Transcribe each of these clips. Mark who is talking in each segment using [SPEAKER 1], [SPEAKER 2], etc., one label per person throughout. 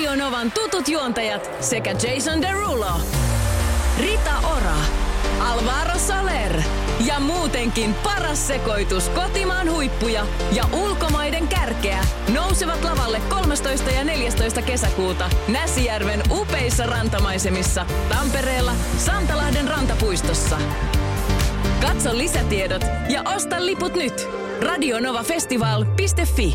[SPEAKER 1] Radio Novan tutut juontajat sekä Jason Derulo, Rita Ora, Alvaro Soler ja muutenkin paras sekoitus kotimaan huippuja ja ulkomaiden kärkeä nousevat lavalle 13. ja 14. kesäkuuta Näsijärven upeissa rantamaisemissa Tampereella Santalahden rantapuistossa. Katso lisätiedot ja osta liput nyt. radionovafestival.fi.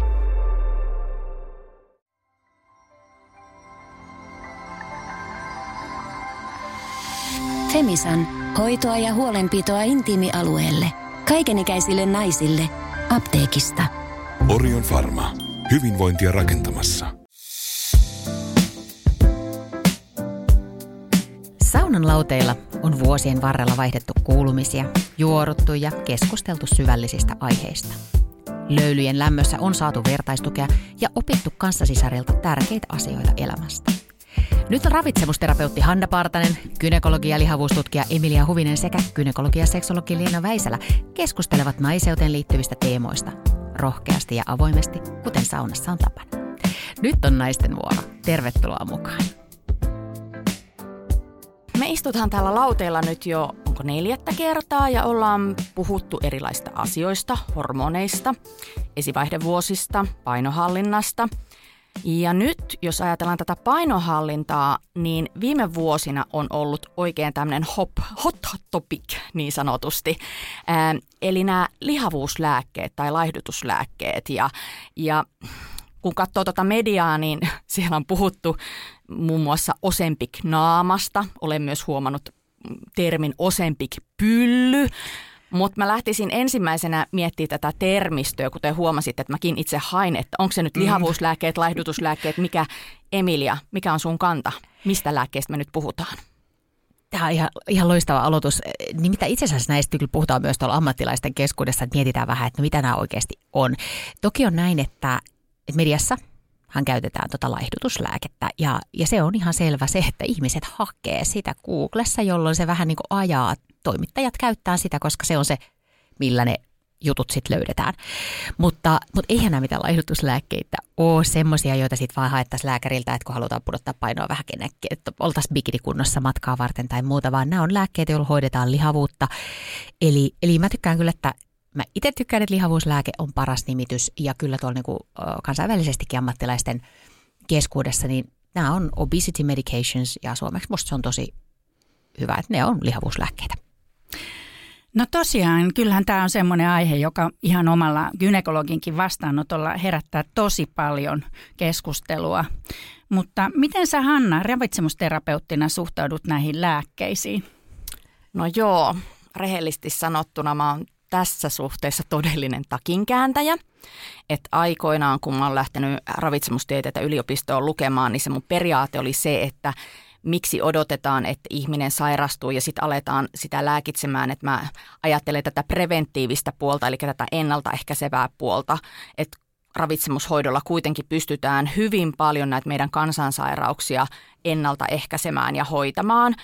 [SPEAKER 2] Femisan. Hoitoa ja huolenpitoa intiimialueelle. Kaikenikäisille naisille. Apteekista.
[SPEAKER 3] Orion Pharma. Hyvinvointia rakentamassa.
[SPEAKER 4] Saunan lauteilla on vuosien varrella vaihdettu kuulumisia, juoruttu ja keskusteltu syvällisistä aiheista. Löylyjen lämmössä on saatu vertaistukea ja opittu kanssasisarilta tärkeitä asioita elämästä. Nyt on ravitsemusterapeutti Hanna Partanen, gynekologi ja lihavuustutkija Emilia Huvinen sekä gynekologi ja seksologi Leena Väisälä keskustelevat naiseuteen liittyvistä teemoista rohkeasti ja avoimesti, kuten saunassa on tapana. Nyt on naisten vuoro. Tervetuloa mukaan.
[SPEAKER 5] Me istutaan täällä lauteilla nyt jo 4. kertaa ja ollaan puhuttu erilaisista asioista, hormoneista, esivaihdevuosista, painohallinnasta. Ja nyt, jos ajatellaan tätä painohallintaa, niin viime vuosina on ollut oikein tämmöinen hot topic niin sanotusti. Eli nämä lihavuuslääkkeet tai laihdutuslääkkeet. Ja kun katsoo tuota mediaa, niin siellä on puhuttu muun muassa Ozempic-naamasta. Olen myös huomannut termin Ozempic-pylly. Mutta mä lähtisin ensimmäisenä miettimään tätä termistöä, kuten huomasit, että mäkin itse hain, että onko se nyt lihavuuslääkkeet, laihdutuslääkkeet, Emilia, mikä on sun kanta? Mistä lääkkeestä me nyt puhutaan?
[SPEAKER 4] Tämä on ihan loistava aloitus. Nimittäin itse asiassa näistä kyllä puhutaan myös tuolla ammattilaisten keskuudessa, että mietitään vähän, että mitä nämä oikeasti on. Toki on näin, että mediassahan käytetään laihdutuslääkettä ja se on ihan selvä se, että ihmiset hakee sitä Googlessa, jolloin se vähän niin kuin ajaa. Toimittajat käyttää sitä, koska se on se, millä ne jutut sitten löydetään. Mutta eihän nämä mitään laihdutuslääkkeitä ole semmoisia, joita sitten vaan haettaisiin lääkäriltä, että kun halutaan pudottaa painoa vähän kennekin, että oltaisiin bikinikunnossa matkaa varten tai muuta, vaan nämä on lääkkeitä, joilla hoidetaan lihavuutta. Eli mä tykkään kyllä, että mä itse tykkään, että lihavuuslääke on paras nimitys ja kyllä tuolla niin kuin kansainvälisestikin ammattilaisten keskuudessa, niin nämä on obesity medications ja suomeksi musta se on tosi hyvä, että ne on lihavuuslääkkeitä.
[SPEAKER 6] No tosiaan, kyllähän tämä on semmoinen aihe, joka ihan omalla gynekologinkin vastaanotolla herättää tosi paljon keskustelua. Mutta miten sä, Hanna, ravitsemusterapeuttina suhtaudut näihin lääkkeisiin?
[SPEAKER 5] No joo, rehellisesti sanottuna mä oon tässä suhteessa todellinen takinkääntäjä. Että aikoinaan, kun mä oon lähtenyt ravitsemustieteitä yliopistoon lukemaan, niin se mun periaate oli se, että miksi odotetaan, että ihminen sairastuu ja sitten aletaan sitä lääkitsemään, että mä ajattelen tätä preventiivistä puolta, eli tätä ennaltaehkäisevää puolta, että ravitsemushoidolla kuitenkin pystytään hyvin paljon näitä meidän kansansairauksia ennaltaehkäisemään ja hoitamaan.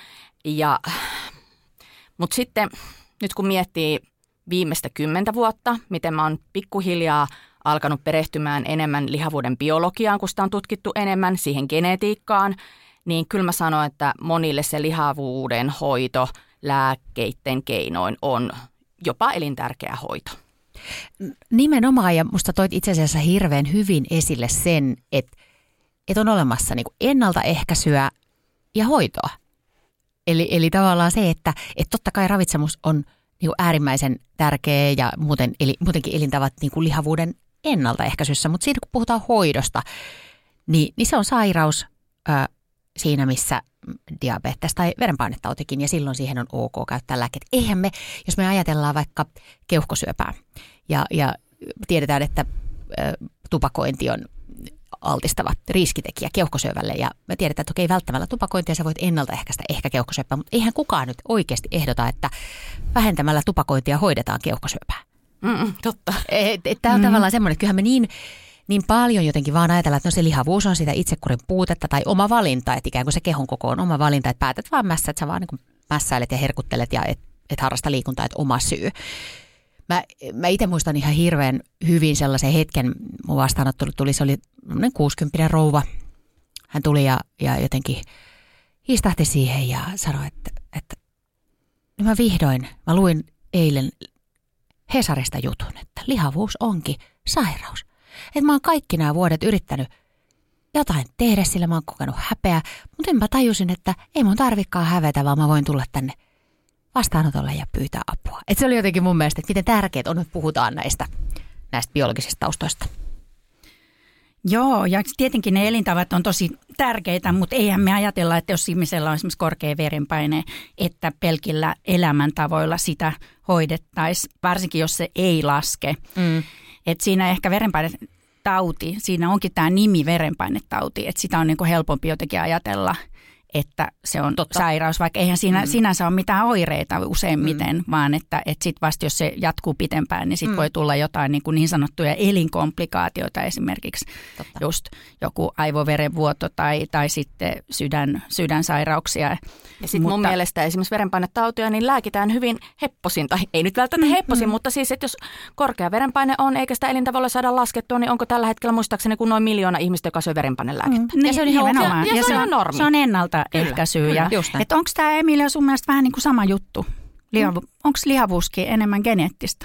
[SPEAKER 5] Mutta sitten nyt kun miettii viimeistä 10 vuotta, miten mä oon pikkuhiljaa alkanut perehtymään enemmän lihavuuden biologiaan, kun sitä on tutkittu enemmän, siihen genetiikkaan, niin kyllä mä sanon, että monille se lihavuuden hoito lääkkeiden keinoin on jopa elintärkeä hoito.
[SPEAKER 4] Nimenomaan, ja musta toit itse asiassa hirveän hyvin esille sen, että on olemassa niin kuin ennaltaehkäisyä ja hoitoa. Eli tavallaan se, että totta kai ravitsemus on niin kuin äärimmäisen tärkeä ja muutenkin elintavat niin kuin lihavuuden ennaltaehkäisyssä, mutta siitä kun puhutaan hoidosta, niin se on sairaus siinä, missä diabetes tai verenpainetautikin, ja silloin siihen on ok käyttää lääkkeet. Eihän me, jos me ajatellaan vaikka keuhkosyöpää, ja tiedetään, että tupakointi on altistava riskitekijä keuhkosyövälle, ja me tiedetään, että okei, välttämällä tupakointia sä voit ennaltaehkäistä ehkä keuhkosyöpää, mutta eihän kukaan nyt oikeasti ehdota, että vähentämällä tupakointia hoidetaan keuhkosyöpää.
[SPEAKER 5] Totta.
[SPEAKER 4] Tämä on tavallaan semmoinen, että kyllähän me niin paljon jotenkin vaan ajatellaan, että no se lihavuus on sitä itsekurin puutetta tai oma valinta, että ikään kuin se kehon koko on oma valinta, että päätät vaan että sä vaan niin kuin mässäilet ja herkuttelet ja et harrasta liikuntaa, että oma syy. Mä itse muistan ihan hirveän hyvin sellaisen hetken, mun vastaanottelu tuli, se oli 60 rouva, hän tuli ja jotenkin istahti siihen ja sanoi, että mä luin eilen Hesarista jutun, että lihavuus onkin sairaus. Että mä oon kaikki nämä vuodet yrittänyt jotain tehdä, sillä mä oon kokenut häpeää, mutta mä tajusin, että ei mun tarvikaan hävetä, vaan mä voin tulla tänne vastaanotolle ja pyytää apua. Et se oli jotenkin mun mielestä, että miten tärkeät on, että puhutaan näistä biologisista taustoista.
[SPEAKER 6] Joo, ja tietenkin ne elintavat on tosi tärkeitä, mutta eihän me ajatella, että jos ihmisellä on esimerkiksi korkea verenpaine, että pelkillä elämäntavoilla sitä hoidettaisiin, varsinkin jos se ei laske. Että siinä ehkä verenpainetauti, siinä onkin tämä nimi verenpainetauti, että sitä on niin kuin helpompi jotenkin ajatella, että se on sairaus, vaikka eihän siinä sinänsä ole mitään oireita useimmiten, vaan että sitten vasta jos se jatkuu pitempään, niin sitten voi tulla jotain niin sanottuja elinkomplikaatioita, esimerkiksi just joku aivoverenvuoto tai sitten sydänsairauksia. Ja sitten mun mielestä esimerkiksi verenpainetautia niin lääkitään hyvin hepposin, tai ei nyt välttämättä hepposin, mutta siis, että jos korkea verenpaine on eikä sitä elintavoilla saada laskettua, niin onko tällä hetkellä muistakseni kuin noin 1 miljoona ihmistä, joka syö verenpainelääkettä. Ja se on ihan
[SPEAKER 5] ja se on normi.
[SPEAKER 6] Se on ennaltaehkäisyä. Että onko tämä, Emilia, sun mielestä vähän niin kuin sama juttu? Onko lihavuuskin enemmän geneettistä?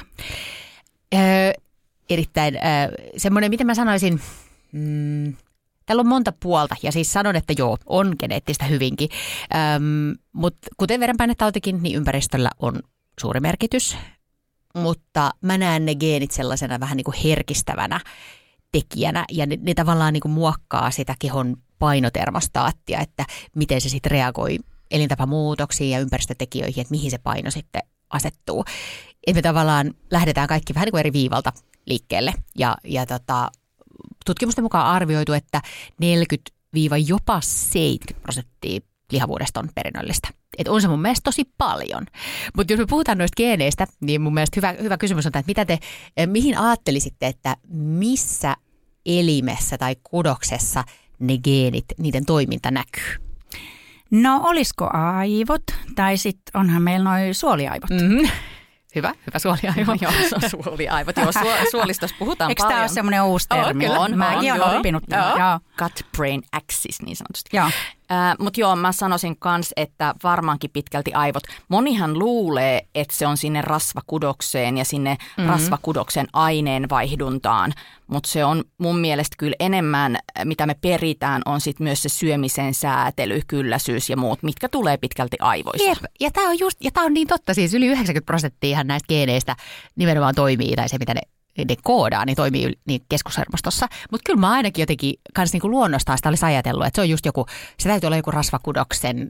[SPEAKER 4] Erittäin semmoinen, miten mä sanoisin, täällä on monta puolta ja siis sanon, että joo, on geneettistä hyvinkin. Mutta kuten verenpainetautikin, niin ympäristöllä on suuri merkitys. Mutta mä näen ne geenit sellaisena vähän niin kuin herkistävänä tekijänä ja ne tavallaan niin kuin muokkaa sitä kehon painotermostaattia, että miten se sitten reagoi elintapamuutoksiin ja ympäristötekijöihin, että mihin se paino sitten asettuu. Että me tavallaan lähdetään kaikki vähän niin kuin eri viivalta liikkeelle ja tutkimusten mukaan arvioitu, että 40-jopa 70% lihavuudesta on perinnöllistä. Että on se mun mielestä tosi paljon. Mutta jos me puhutaan noista geeneistä, niin mun mielestä hyvä kysymys on tämä, että mihin ajattelisitte, että missä elimessä tai kudoksessa ne geenit, niiden toiminta näkyy?
[SPEAKER 6] No olisiko aivot tai sitten onhan meillä noi suoliaivot.
[SPEAKER 4] Hyvä suoliaivo.
[SPEAKER 5] Joo, suoliaivot. Joo, suolistossa puhutaan
[SPEAKER 6] Eikö
[SPEAKER 5] paljon.
[SPEAKER 6] Eikö tämä ole semmoinen uusi termi? Mäkin olen oppinut tämän.
[SPEAKER 5] Gut-brain axis niin sanotusti.
[SPEAKER 6] Joo.
[SPEAKER 5] Mutta joo, mä sanoisin kans, että varmaankin pitkälti aivot. Monihan luulee, että se on sinne rasvakudokseen ja sinne rasvakudoksen aineenvaihduntaan. Mutta se on mun mielestä kyllä enemmän, mitä me peritään, on sitten myös se syömisen säätely, kylläisyys ja muut, mitkä tulee pitkälti aivoista.
[SPEAKER 4] Jep. Ja tämä on niin totta, siis yli 90% näistä geeneistä nimenomaan toimii, tai se mitä ne koodaa, niin toimii niin keskushermostossa. Mutta kyllä mä ainakin jotenkin kans niinku luonnostaan sitä olisi ajatellut, että se on just se täytyy olla joku rasvakudoksen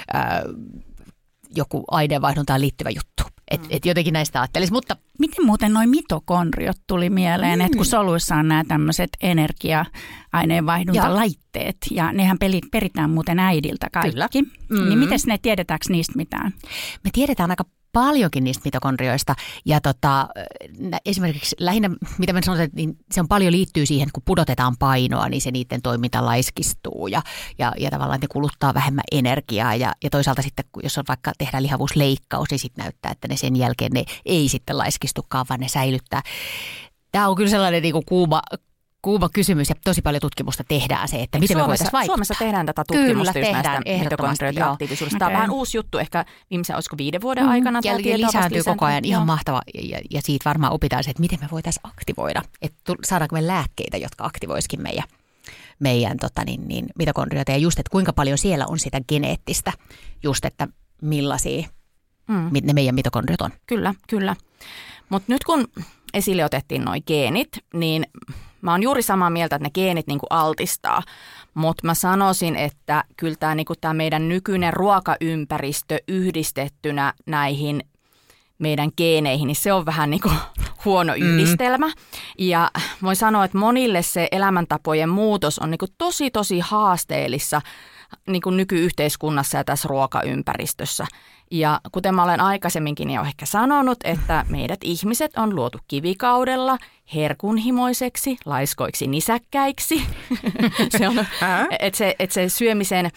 [SPEAKER 4] joku aineenvaihduntaan liittyvä juttu. Et jotenkin näistä ajattelisi, mutta
[SPEAKER 6] miten muuten noi mitokondriot tuli mieleen, että kun soluissa on nämä tämmöiset energia-aineenvaihduntalaitteet ja nehän peritään muuten äidiltä kaikki. Niin miten ne tiedetäänkö niistä mitään?
[SPEAKER 4] Me tiedetään aika paljonkin niistä mitokondrioista ja esimerkiksi lähinnä, mitä mä sanon, niin se on paljon liittyy siihen, kun pudotetaan painoa, niin se niiden toiminta laiskistuu ja tavallaan ne kuluttaa vähemmän energiaa ja toisaalta sitten, jos on vaikka tehdään lihavuusleikkaus, niin sitten näyttää, että ne sen jälkeen ne ei sitten laiskistukaan, vaan ne säilyttää. Tämä on kyllä sellainen niin kuin kuuma kysymys ja tosi paljon tutkimusta tehdään se, että miten me voitaisiin vaikuttaa.
[SPEAKER 5] Suomessa tehdään tätä tutkimusta
[SPEAKER 4] kyllä,
[SPEAKER 5] näistä mitokondrioiden aktiivisuudesta. Tämä on vähän uusi juttu, ehkä viimeisen, olisiko 5 vuoden aikana.
[SPEAKER 4] Ja lisääntyy koko ajan, ihan mahtava ja siitä varmaan opitaan se, että miten me voitaisiin aktivoida. Että saadaanko me lääkkeitä, jotka aktivoisikin meidän mitokondrioita ja just, että kuinka paljon siellä on sitä geneettistä, just että millaisia ne meidän mitokondriot on.
[SPEAKER 5] Kyllä. Mutta nyt kun esille otettiin nuo geenit, niin mä oon juuri samaa mieltä, että ne geenit niinku altistaa, mutta mä sanoisin, että kyllä tämä niinku meidän nykyinen ruokaympäristö yhdistettynä näihin meidän geeneihin, niin se on vähän niinku huono yhdistelmä. Ja voin sanoa, että monille se elämäntapojen muutos on niinku tosi haasteellissa niinku nykyyhteiskunnassa ja tässä ruokaympäristössä. Ja kuten mä olen aikaisemminkin jo ehkä sanonut, että meidät ihmiset on luotu kivikaudella herkunhimoiseksi, laiskoiksi nisäkkäiksi. Se on, että se syömisen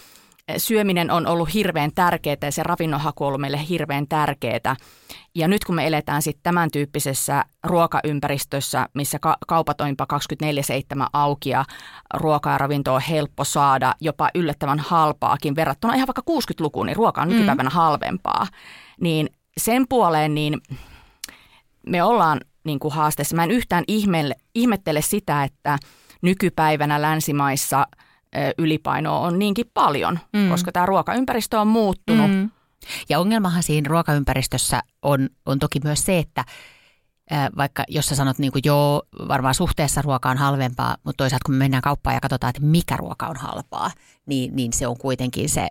[SPEAKER 5] syöminen on ollut hirveän tärkeää ja se ravinnonhaku on ollut meille hirveän tärkeää. Ja nyt kun me eletään sitten tämän tyyppisessä ruokaympäristössä, missä kaupat on jopa 24/7 auki ja ruokaa ja ravintoa on helppo saada, jopa yllättävän halpaakin verrattuna ihan vaikka 60-lukuun, niin ruoka on nykypäivänä halvempaa. Niin sen puoleen niin me ollaan niin kuin haasteessa. Mä en yhtään ihmettele sitä, että nykypäivänä länsimaissa ylipainoa on niinkin paljon, koska tämä ruokaympäristö on muuttunut.
[SPEAKER 4] Ja ongelmahan siinä ruokaympäristössä on toki myös se, että vaikka jos sä sanot niin kuin joo, varmaan suhteessa ruoka on halvempaa, mutta toisaalta kun me mennään kauppaan ja katsotaan, että mikä ruoka on halpaa, niin se on kuitenkin se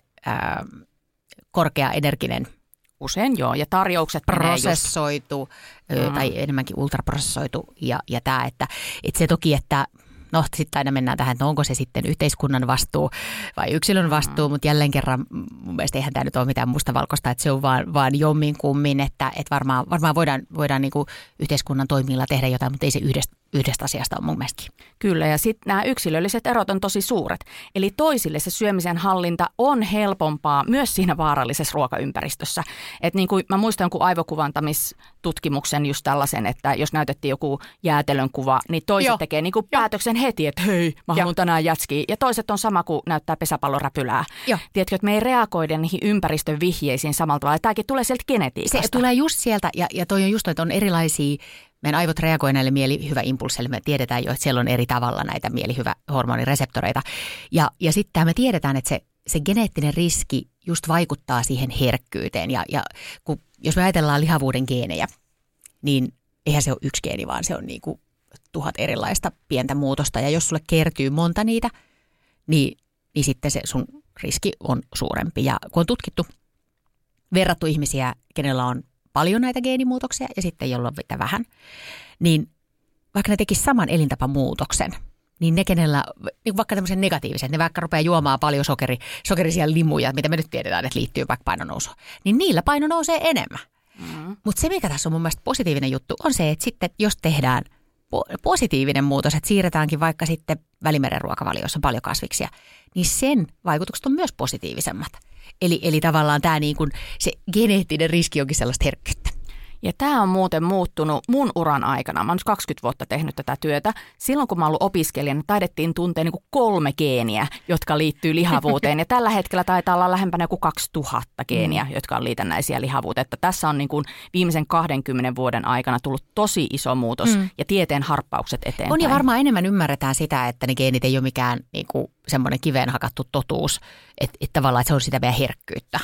[SPEAKER 4] korkea energinen.
[SPEAKER 5] Usein joo, ja tarjoukset
[SPEAKER 4] prosessoitu tai enemmänkin ultraprosessoitu ja tämä, että se toki, että no sitten aina mennään tähän, että onko se sitten yhteiskunnan vastuu vai yksilön vastuu, mutta jälleen kerran mun mielestä eihän tämä nyt ole mitään mustavalkoista, että se on vaan jommin kummin, että varmaan voidaan niin kuin yhteiskunnan toimilla tehdä jotain, mutta ei se yhdestä asiasta ole mun mielestäkin.
[SPEAKER 5] Kyllä, ja sitten nämä yksilölliset erot on tosi suuret. Eli toisille se syömisen hallinta on helpompaa myös siinä vaarallisessa ruokaympäristössä. Että niin kuin mä muistan jonkun aivokuvantamitutkimuksen just tällaisen, että jos näytettiin joku jäätelön kuva, niin toiset tekee niin kuin päätöksen heti, että hei, mä haluan tänään jätskiä. Ja toiset on sama kuin näyttää pesäpalloräpylää. Tiedätkö, että me ei reagoida niihin ympäristön vihjeisiin samalla tavalla. Tämäkin tulee sieltä genetiikasta. Se tulee
[SPEAKER 4] just sieltä, ja toi on just, että on erilaisia. Meidän aivot reagoivat näille mielihyväimpulseille. Me tiedetään jo, että siellä on eri tavalla näitä mielihyvähormonireseptoreita. Ja sitten me tiedetään, että se geneettinen riski just vaikuttaa siihen herkkyyteen. Ja jos me ajatellaan lihavuuden geenejä, niin eihän se ole yksi geeni, vaan se on niin kuin 1000 erilaista pientä muutosta. Ja jos sulle kertyy monta niitä, niin sitten se sun riski on suurempi. Ja kun on tutkittu, verrattu ihmisiä, kenellä on paljon näitä geenimuutoksia ja sitten jolla on vähän, niin vaikka ne tekisivät saman elintapamuutoksen, niin ne kenellä, niin vaikka tämmöisen negatiivisen, ne vaikka rupeaa juomaan paljon sokerisia limuja, mitä me nyt tiedetään, että liittyy vaikka painonousuun, niin niillä paino nousee enemmän. Mutta se, mikä tässä on mun mielestä positiivinen juttu, on se, että sitten jos tehdään positiivinen muutos, että siirretäänkin vaikka sitten Välimeren ruokavalio, jossa on paljon kasviksia, niin sen vaikutukset on myös positiivisemmat. Eli tavallaan tämä niin kuin se geneettinen riski onkin sellaista herkkyyttä.
[SPEAKER 5] Ja tämä on muuten muuttunut mun uran aikana. Mä oon nyt 20 vuotta tehnyt tätä työtä. Silloin kun mä oon ollut opiskelijana, taidettiin tuntea niin kuin 3 geeniä, jotka liittyy lihavuuteen. Ja tällä hetkellä taitaa olla lähempänä kuin 2000 geeniä, jotka on liitännäisiä lihavuuteen. Että tässä on niin kuin viimeisen 20 vuoden aikana tullut tosi iso muutos ja tieteen harppaukset eteenpäin.
[SPEAKER 4] On ja varmaan enemmän ymmärretään sitä, että ne geenit ei ole mikään niin kuin semmoinen kiveen hakattu totuus, että tavallaan että se on sitä meidän herkkyyttä.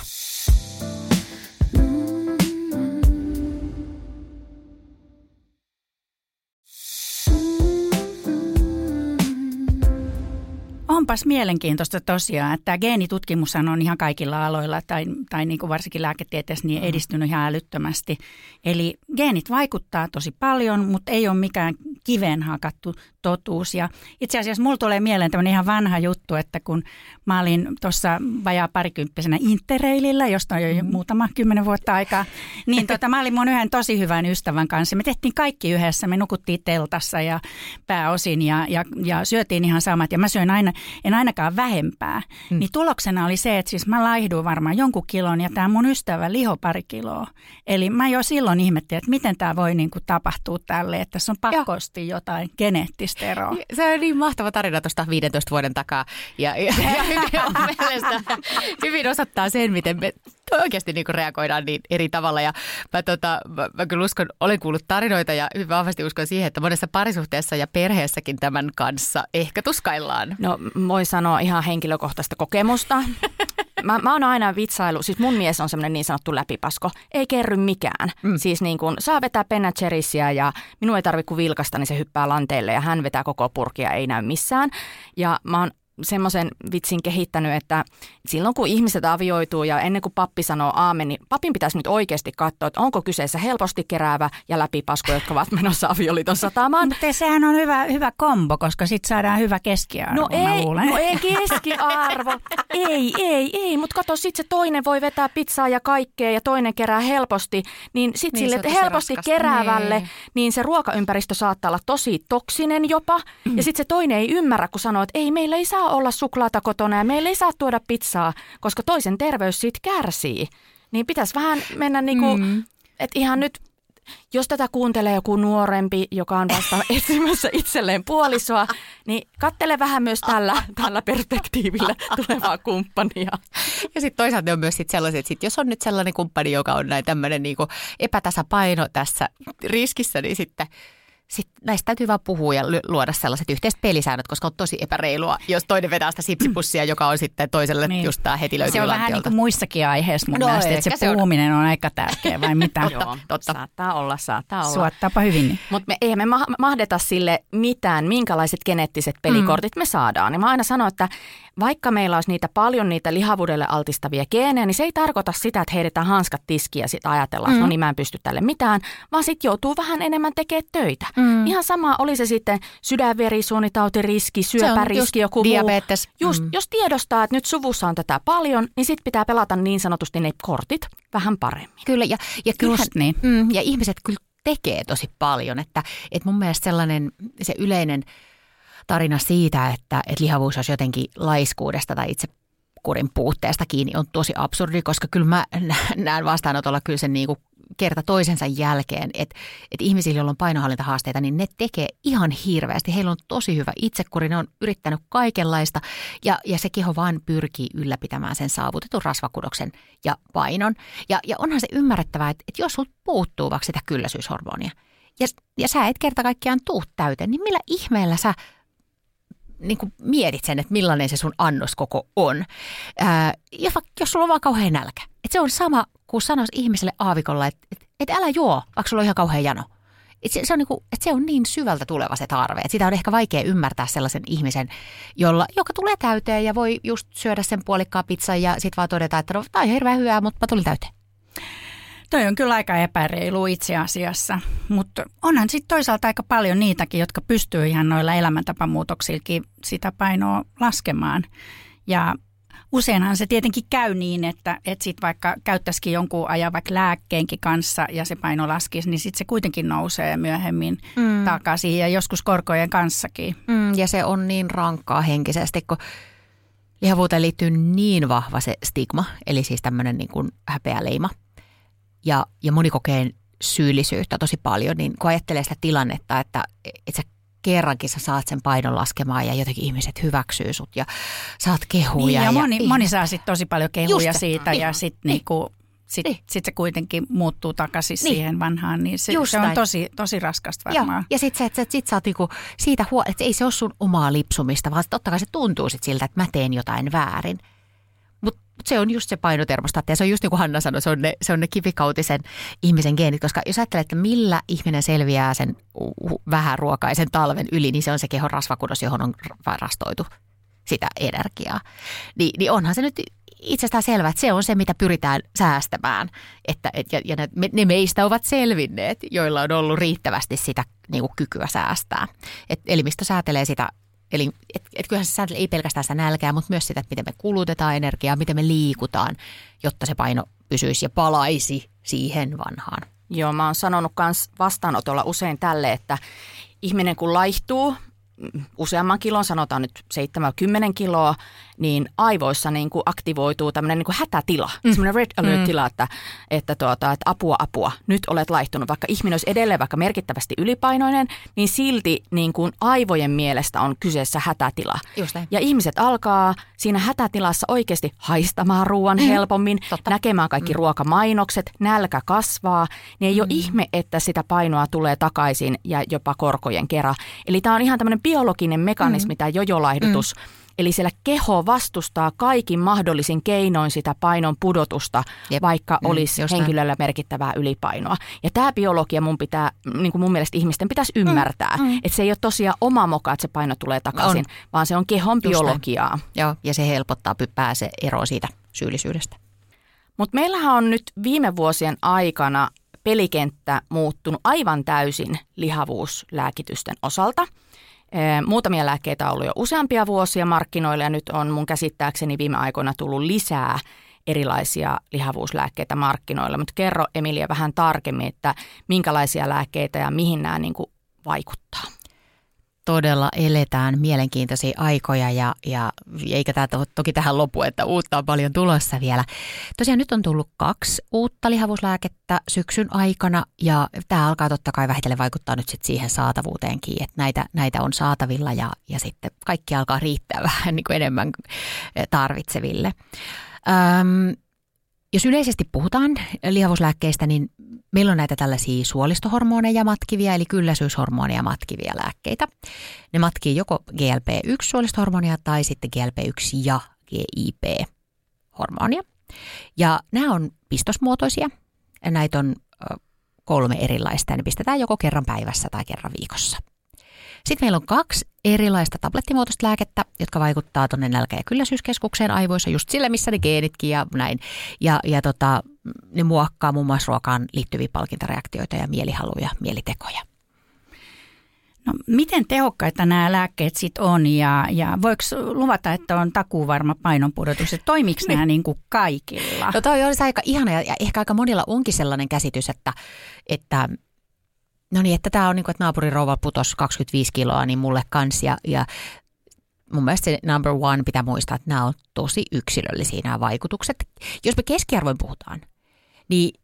[SPEAKER 6] Onpas mielenkiintoista tosiaan, että tämä geenitutkimus on ihan kaikilla aloilla tai niin kuin varsinkin lääketieteessä niin edistynyt ihan älyttömästi. Eli geenit vaikuttaa tosi paljon, mutta ei ole mikään kiveen hakattu totuus. Ja itse asiassa mulla tulee mieleen tämmöinen ihan vanha juttu, että kun mä olin tuossa vajaa parikymppisenä Interrailillä, josta on jo muutama 10 vuotta aikaa, niin mä olin mun yhden tosi hyvän ystävän kanssa. Me tehtiin kaikki yhdessä, me nukuttiin teltassa ja pääosin ja syötiin ihan samat ja mä syön en ainakaan vähempää. Niin tuloksena oli se, että siis mä laihduin varmaan jonkun kilon ja tämä mun ystävä liho 2 kiloa. Eli mä jo silloin ihmettelin, että miten tämä voi niin kuin tapahtua tälle, että tässä on pakkosti jotain geneettistä eroa.
[SPEAKER 4] Se on niin mahtava tarina tuosta 15 vuoden takaa ja hyvin osoittaa sen, miten me oikeasti niin kuin reagoidaan niin eri tavalla. Ja mä kyllä olen kuullut tarinoita ja hyvin vahvasti uskon siihen, että monessa parisuhteessa ja perheessäkin tämän kanssa ehkä tuskaillaan.
[SPEAKER 5] No voi sanoa ihan henkilökohtaista kokemusta. Mä oon aina vitsailu, siis mun mies on semmoinen niin sanottu läpipasko, ei kerry mikään. Siis niin kuin saa vetää Ben & Jerrysia ja minun ei tarvitse kuin vilkasta, niin se hyppää lanteelle ja hän vetää koko purkia, ei näy missään. Ja mä oon semmoisen vitsin kehittänyt, että silloin kun ihmiset avioituu ja ennen kuin pappi sanoo aamen, niin papin pitäisi nyt oikeasti katsoa, että onko kyseessä helposti keräävä ja läpipasko, jotka ovat menossa avioliiton satamaan.
[SPEAKER 6] Mutta sehän on hyvä kombo, koska sitten saadaan hyvä keskiarvo,
[SPEAKER 5] no ei keskiarvo. Ei, mutta kato, sit se toinen voi vetää pizzaa ja kaikkea ja toinen kerää helposti, niin sit sille helposti keräävälle, niin se ruokaympäristö saattaa olla tosi toksinen jopa. Ja sit se toinen ei ymmärrä, kun sanoo, että ei, meillä ei saa olla suklaata kotona ja meillä ei saa tuoda pizzaa, koska toisen terveys siitä kärsii. Niin pitäisi vähän mennä niinku, että ihan nyt, jos tätä kuuntelee joku nuorempi, joka on vasta etsimässä itselleen puolisoa, niin katsele vähän myös tällä perspektiivillä tulevaa kumppania.
[SPEAKER 4] Ja sitten toisaalta on myös sellaiset, että jos on nyt sellainen kumppani, joka on näin tämmöinen niinku epätasapaino tässä riskissä, niin sitten näistä täytyy vaan puhua ja luoda sellaiset yhteiset pelisäännöt, koska on tosi epäreilua, jos toinen vetää sitä sipsipussia, joka on sitten toiselle just tämä heti löytyy
[SPEAKER 6] lantiolta. Se on vähän niin kuin muissakin aiheissa mun mielestä, että se puhuminen on aika tärkeä, vai mitä?
[SPEAKER 5] Totta. Saattaa olla.
[SPEAKER 6] Suottaapa hyvin.
[SPEAKER 5] Mutta eihän me mahdeta sille mitään, minkälaiset geneettiset pelikortit me saadaan. Ja mä aina sanon, että vaikka meillä olisi paljon niitä lihavuudelle altistavia geenejä, niin se ei tarkoita sitä, että heitetään hanskat tiskiin ja sitten ajatellaan, että no niin mä en pysty tälle mitään, vaan sitten joutuu vähän enemmän tekemään töitä. Ihan sama oli se sitten sydänverisuonitautiriski, syöpäriski, joku
[SPEAKER 4] diabetes.
[SPEAKER 5] Muu. Jos tiedostaa, että nyt suvussa on tätä paljon, niin sitten pitää pelata niin sanotusti ne kortit vähän paremmin.
[SPEAKER 4] Kyllä, ja kyllähän,
[SPEAKER 6] niin.
[SPEAKER 4] Ja ihmiset kyllä tekee tosi paljon, että mun mielestä sellainen se yleinen tarina siitä, että lihavuus olisi jotenkin laiskuudesta tai itsekurin puutteesta kiinni, on tosi absurdi, koska kyllä mä näen vastaanotolla kyllä sen niin kuin kerta toisensa jälkeen, että ihmisillä, joilla on painohallintahaasteita, niin ne tekee ihan hirveästi. Heillä on tosi hyvä itsekuri, ne on yrittänyt kaikenlaista ja se keho vaan pyrkii ylläpitämään sen saavutetun rasvakudoksen ja painon. Ja onhan se ymmärrettävää, että jos sulta puuttuu vaikka sitä kylläisyyshormonia ja sä et kerta kaikkiaan tuu täyteen, niin millä ihmeellä sä niin kuin mietit sen, että millainen se sun annoskoko on. Jos sulla on vaan kauhean nälkä. Että se on sama kuin sanoisi ihmiselle aavikolla, että älä juo, vaikka sulla on ihan kauhean jano. Se on niin syvältä tuleva se tarve, että sitä on ehkä vaikea ymmärtää sellaisen ihmisen, joka tulee täyteen ja voi just syödä sen puolikkaan pizzan ja sitten vaan todeta, että no, tämä on hirveän hyvää, mutta mä tulin täyteen.
[SPEAKER 6] Toi on kyllä aika epäreilu itse asiassa, mutta onhan sitten toisaalta aika paljon niitäkin, jotka pystyy ihan noilla elämäntapamuutoksillakin sitä painoa laskemaan. Ja useinhan se tietenkin käy niin, että sit vaikka käyttäisikin jonkun ajan vaikka lääkkeenkin kanssa ja se paino laskisi, niin sitten se kuitenkin nousee myöhemmin takaisin ja joskus korkojen kanssakin.
[SPEAKER 4] Ja se on niin rankkaa henkisesti, kun lihavuuteen liittyy niin vahva se stigma, eli siis tämmöinen niin kuin häpeäleima. Ja moni kokee syyllisyyttä tosi paljon, niin kun ajattelee sitä tilannetta, että sä kerrankin sä saat sen painon laskemaan ja jotenkin ihmiset hyväksyy sut ja saat kehuja.
[SPEAKER 6] Niin, ja moni saa sitten tosi paljon kehuja siitä ja sitten niinku, sit se kuitenkin muuttuu takaisin siihen vanhaan, niin se on tosi raskasta varmaan.
[SPEAKER 4] Ja sitten sä oot niinku siitä että ei se ole sun omaa lipsumista, vaan totta kai se tuntuu sit siltä, että mä teen jotain väärin. Mutta se on just se painotermostaatti ja se on just niin kuin Hanna sanoi, se on ne kivikautisen ihmisen geenit, koska jos ajattelee, että millä ihminen selviää sen vähäruokaisen talven yli, niin se on se kehon rasvakudos, johon on varastoitu sitä energiaa. Niin onhan se nyt itsestään selvää, että se on se, mitä pyritään säästämään. Ja ne meistä ovat selvinneet, joilla on ollut riittävästi sitä niin kuin kykyä säästää. Elimistö säätelee sitä. Eli kyllähän se säätelee ei pelkästään sitä nälkää, mutta myös sitä, että miten me kulutetaan energiaa, miten me liikutaan, jotta se paino pysyisi ja palaisi siihen vanhaan.
[SPEAKER 5] Joo, mä oon sanonut myös vastaanotolla usein tälle, että ihminen kun laihtuu useamman kilon, sanotaan nyt 7-10 kiloa, niin aivoissa niin kuin aktivoituu tämmöinen niin kuin hätätila, semmoinen red alert-tila, että apua, nyt olet laihtunut. Vaikka ihminen olisi edelleen vaikka merkittävästi ylipainoinen, niin silti niin kuin aivojen mielestä on kyseessä hätätila. Ja ihmiset alkaa siinä hätätilassa oikeasti haistamaan ruoan helpommin, näkemään kaikki ruokamainokset, nälkä kasvaa, niin ei ole ihme, että sitä painoa tulee takaisin ja jopa korkojen kera. Eli tämä on ihan tämmöinen biologinen mekanismi, tämä jojolaihdutus. Eli siellä keho vastustaa kaikin mahdollisin keinoin sitä painon pudotusta, vaikka olisi henkilöllä merkittävää ylipainoa. Ja tämä biologia niin kuin mun mielestä ihmisten pitäisi ymmärtää, että se ei ole tosiaan oma moka, että se paino tulee takaisin, vaan se on kehon biologiaa.
[SPEAKER 4] Joo, ja se helpottaa pääse eroon siitä syyllisyydestä.
[SPEAKER 5] Mutta meillähän on nyt viime vuosien aikana pelikenttä muuttunut aivan täysin lihavuuslääkitysten osalta. Muutamia lääkkeitä on ollut jo useampia vuosia markkinoilla ja nyt on mun käsittääkseni viime aikoina tullut lisää erilaisia lihavuuslääkkeitä markkinoilla. Mutta kerro Emilia vähän tarkemmin, että minkälaisia lääkkeitä ja mihin nämä niin kuin vaikuttaa.
[SPEAKER 4] Todella eletään mielenkiintoisia aikoja ja eikä tämä toki tähän lopu, että uutta on paljon tulossa vielä. Tosiaan nyt on tullut 2 uutta lihavuuslääkettä syksyn aikana ja tämä alkaa totta kai vähitellen vaikuttaa nyt sitten siihen saatavuuteenkin, että näitä on saatavilla ja sitten kaikki alkaa riittää vähän niin kuin enemmän tarvitseville. Jos yleisesti puhutaan lihavuuslääkkeistä, niin meillä on näitä tällaisia suolistohormoneja matkivia, eli kylläisyyshormoneja matkivia lääkkeitä. Ne matkii joko GLP-1-suolistohormonia tai sitten GLP-1 ja GIP-hormonia. Ja nämä on pistosmuotoisia. Näitä on 3 erilaista ja ne pistetään joko kerran päivässä tai kerran viikossa. Sitten meillä on 2 erilaista tablettimuotoista lääkettä, jotka vaikuttaa tuonne nälkä- ja kylläisyyskeskukseen aivoissa, just sillä, missä ne geenitkin ja näin. Ja ne muokkaa muun muassa ruokaan liittyviä palkintareaktioita ja mielihaluja, mielitekoja.
[SPEAKER 6] No, miten tehokkaita nämä lääkkeet sitten on ja voiko luvata, että on takuuvarma painonpudotus? Toimiiko nämä niin kuin kaikilla?
[SPEAKER 4] No toi olisi aika ihana ja ehkä aika monilla onkin sellainen käsitys, että no niin, että tämä on niin kuin, että naapurin rouva putosi 25 kiloa, niin mulle kans. Ja mun mielestä se number 1 pitää muistaa, että nämä on tosi yksilöllisiä nämä vaikutukset. Jos me keskiarvoin puhutaan, niin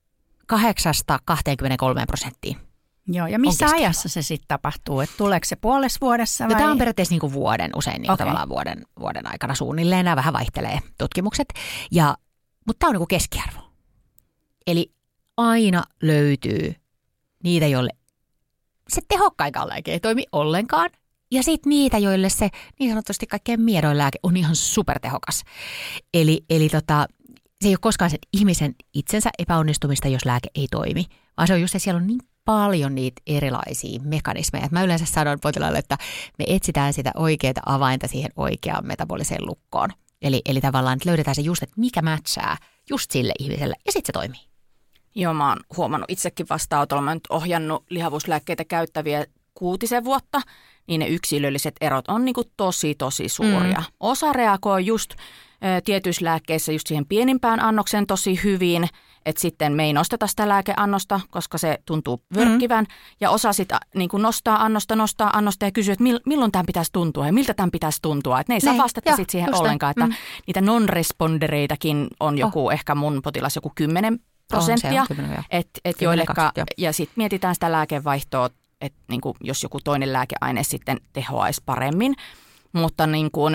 [SPEAKER 4] 8-23%.
[SPEAKER 6] Joo, ja missä ajassa se sitten tapahtuu? Että tuleeko se puolessa vuodessa vai?
[SPEAKER 4] No, tämä on periaatteessa niin kuin vuoden, usein niin tavallaan vuoden aikana suunnilleen. Nämä vähän vaihtelee tutkimukset. Mutta tämä on niin kuin keskiarvo. Eli aina löytyy niitä, joille se tehokkainkaan lääke ei toimi ollenkaan. Ja sitten niitä, joille se niin sanotusti kaikkein miedoin lääke on ihan supertehokas. Eli se ei ole koskaan sen ihmisen itsensä epäonnistumista, jos lääke ei toimi. Vaan se on just se, siellä on niin paljon niitä erilaisia mekanismeja. Mä yleensä sanon potilaalle, että me etsitään sitä oikeaa avainta siihen oikeaan metaboliseen lukkoon. Eli tavallaan että löydetään se just, että mikä matchaa just sille ihmiselle ja sitten se toimii.
[SPEAKER 5] Joo, mä oon huomannut itsekin vastaanotolla. Mä oon nyt ohjannut lihavuuslääkkeitä käyttäviä 6 vuotta, niin ne yksilölliset erot on niin kuin tosi suuria. Osa reagoi just tietyissä lääkkeissä just siihen pienimpään annokseen tosi hyvin, että sitten me ei nosteta sitä lääkeannosta, koska se tuntuu vörkkivän. Ja osa sitten niin kuin nostaa annosta ja kysyy, että milloin tämän pitäisi tuntua ja miltä tämän pitäisi tuntua. Että ne ei saa vastata sitten siihen ollenkaan, että niitä non-respondereitakin on joku, ehkä mun potilas joku 10%, että joilleka, ja sitten mietitään sitä lääkevaihtoa, että niin kuin, jos joku toinen lääkeaine sitten tehoaisi paremmin. Mutta niin kuin,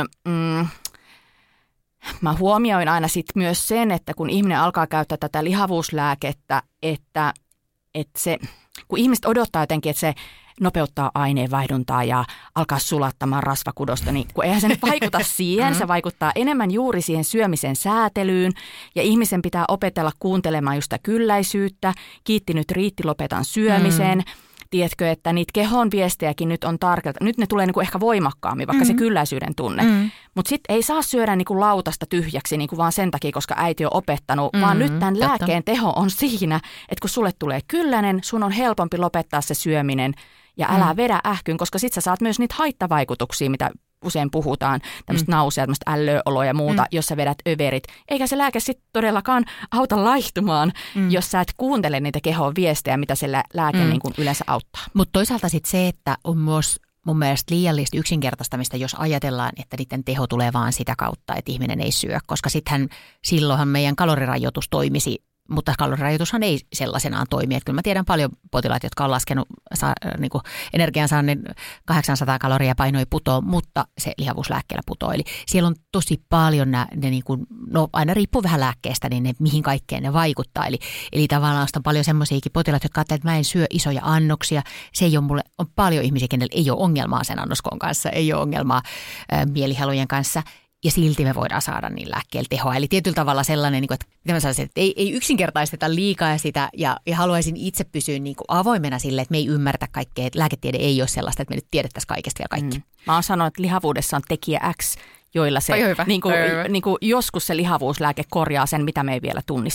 [SPEAKER 5] mä huomioin aina sitten myös sen, että kun ihminen alkaa käyttää tätä lihavuuslääkettä, että se, kun ihmiset odottaa jotenkin, että se nopeuttaa aineenvaihduntaa ja alkaa sulattamaan rasvakudosta, niin kun eihän se nyt vaikuta siihen, se vaikuttaa enemmän juuri siihen syömisen säätelyyn ja ihmisen pitää opetella kuuntelemaan just sitä kylläisyyttä, kiitti nyt riitti, lopetan syömisen. Tiedätkö, että niitä kehon viestejäkin nyt on tarkelta. Nyt ne tulee niinku ehkä voimakkaammin, vaikka se kylläisyyden tunne. Mutta sitten ei saa syödä niinku lautasta tyhjäksi niinku vaan sen takia, koska äiti on opettanut, vaan nyt tämän lääkkeen teho on siinä, että kun sulle tulee kylläinen, sun on helpompi lopettaa se syöminen ja älä vedä ähkyyn, koska sit sä saat myös niitä haittavaikutuksia, mitä usein puhutaan, tämmöistä nausea, tämmöistä ällöoloa ja muuta, jos sä vedät överit. Eikä se lääke sitten todellakaan auta laihtumaan, jos sä et kuuntele niitä kehon viestejä, mitä se lääke niin kuin yleensä auttaa.
[SPEAKER 4] Mutta toisaalta sitten se, että on myös mun mielestä liiallista yksinkertaistamista, jos ajatellaan, että niiden teho tulee vaan sitä kautta, että ihminen ei syö, koska silloinhan meidän kalorirajoitus toimisi. Mutta kalorirajoitushan ei sellaisenaan toimi. Että kyllä mä tiedän paljon potilaita, jotka on laskenut niin energiansaannin 800 kaloria painoi putoa, mutta se lihavuuslääkkeellä putoo. Eli siellä on tosi paljon ne niin kuin, no aina riippuu vähän lääkkeestä, niin ne, mihin kaikkeen ne vaikuttaa. Eli tavallaan on paljon semmoisiakin potilaita, jotka ajattelevat, että mä en syö isoja annoksia. Se ei ole mulle, on paljon ihmisiä, kenellä ei ole ongelmaa sen annoskoon kanssa, ei ole ongelmaa mielihalujen kanssa. Ja silti me voidaan saada niin lääkkeellä tehoa. Eli tietyllä tavalla sellainen, että ei yksinkertaisteta liikaa sitä ja haluaisin itse pysyä niin kuin avoimena sille, että me ei ymmärretä kaikkea. Että lääketiede ei ole sellaista, että me nyt tiedettäisiin kaikesta vielä kaikki.
[SPEAKER 5] Mä oon sanonut, että lihavuudessa on tekijä X, joilla se niin kuin joskus se lihavuuslääke korjaa sen, mitä me ei vielä tunnisteta.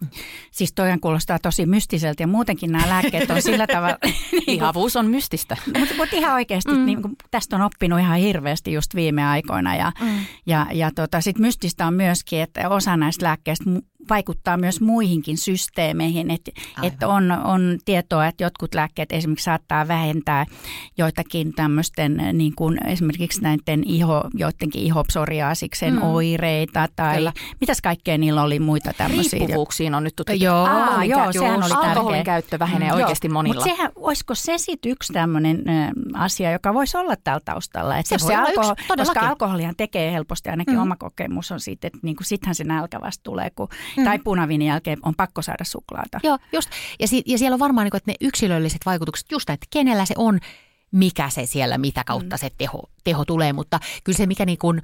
[SPEAKER 6] Siis toihan kuulostaa tosi mystiseltä ja muutenkin nämä lääkkeet on sillä tavalla.
[SPEAKER 5] Lihavuus on mystistä.
[SPEAKER 6] Mutta ihan oikeasti niin kuin, tästä on oppinut ihan hirveästi just viime aikoina. Ja sitten mystistä on myöskin, että osa näistä lääkkeistä vaikuttaa myös muihinkin systeemeihin. Että on tietoa, että jotkut lääkkeet esimerkiksi saattaa vähentää joitakin tämmöisten niin kuin esimerkiksi näiden joidenkin ihopsoriaasiksen oireita tai kyllä. Mitäs kaikkea niillä oli muita tämmöisiä.
[SPEAKER 5] Riippuvuuksiin on nyt tutkittu.
[SPEAKER 6] Joo, sehän oli
[SPEAKER 5] alkoholin käyttö vähenee oikeasti monilla.
[SPEAKER 6] Mutta olisiko se sitten yksi tämmöinen asia, joka voisi olla täällä taustalla? Että se koska alkoholihan tekee helposti, ainakin oma kokemus on siitä, että niinku sittenhän se nälkä vasta tulee, tai punaviinin jälkeen on pakko saada suklaata.
[SPEAKER 4] Joo, just. Ja siellä on varmaan, niin kuin, että ne yksilölliset vaikutukset, just näin, että kenellä se on, mikä se siellä, mitä kautta se teho tulee. Mutta kyllä se, mikä niin kuin,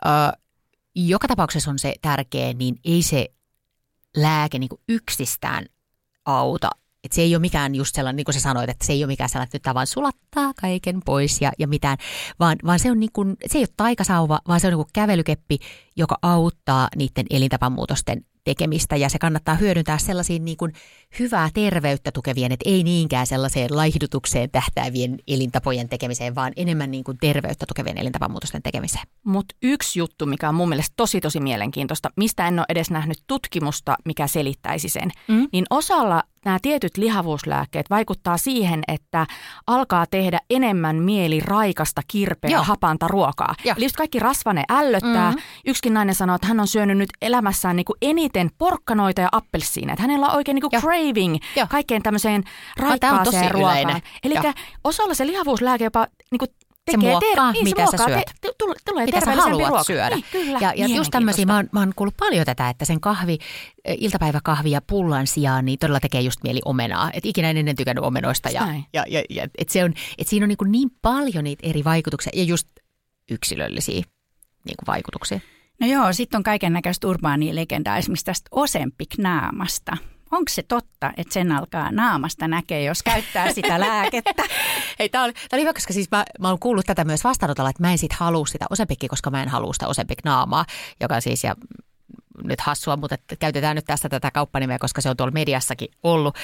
[SPEAKER 4] joka tapauksessa on se tärkeä, niin ei se lääke niin kuin yksistään auta. Että se ei ole mikään just sellainen, niin kuin sä sanoit, että se ei ole mikään sellainen, että nyt vaan sulattaa kaiken pois ja mitään, vaan se on niin kuin, se ei ole taikasauva, vaan se on niin kuin kävelykeppi, joka auttaa niiden elintapamuutosten tekemistä ja se kannattaa hyödyntää sellaisiin niin kuin hyvää terveyttä tukevien, että ei niinkään sellaiseen laihdutukseen tähtäävien elintapojen tekemiseen, vaan enemmän niin kuin terveyttä tukevien elintapamuutosten tekemiseen.
[SPEAKER 5] Mutta yksi juttu, mikä on mun mielestä tosi mielenkiintoista, mistä en ole edes nähnyt tutkimusta, mikä selittäisi sen, niin osalla nämä tietyt lihavuuslääkkeet vaikuttaa siihen, että alkaa tehdä enemmän mieli raikasta, kirpeä, hapanta ruokaa. Joo. Eli just kaikki rasvane ällöttää. Yksikin nainen sanoo, että hän on syönyt nyt elämässään niin kuin eniten porkkanoita ja appelsiineja. Hänellä on oikein niin kuin craving kaikkeen tämmöiseen raikkaaseen ruokaan. Eli osalla se lihavuuslääke jopa niin kuin
[SPEAKER 4] se muokkaa, mitä sä syöt.
[SPEAKER 5] Tulee
[SPEAKER 4] mitä sä haluat syödä.
[SPEAKER 5] Niin, kyllä,
[SPEAKER 4] ja just tämmöisiä, mä oon kuullut paljon tätä, että sen iltapäiväkahvi ja pullan sijaan niin todella tekee just mieli omenaa. Et ikinä en ennen tykännyt omenoista. Että siinä on niin paljon niitä eri vaikutuksia ja just yksilöllisiä niin vaikutuksia.
[SPEAKER 6] No joo, sitten on kaiken näköistä urbaania legendaa esimerkiksi tästä Ozempic-naamasta. Onko se totta, että sen alkaa naamasta näkee, jos käyttää sitä lääkettä?
[SPEAKER 4] Hei, tämä oli hyvä, koska siis mä oon kuullut tätä myös vastaanotolla, että mä en sit halua sitä Ozempicia, koska mä en halua sitä Ozempic-naamaa, joka siis, ja nyt hassua, mutta käytetään nyt tässä tätä kauppanimeä, koska se on tuolla mediassakin ollut.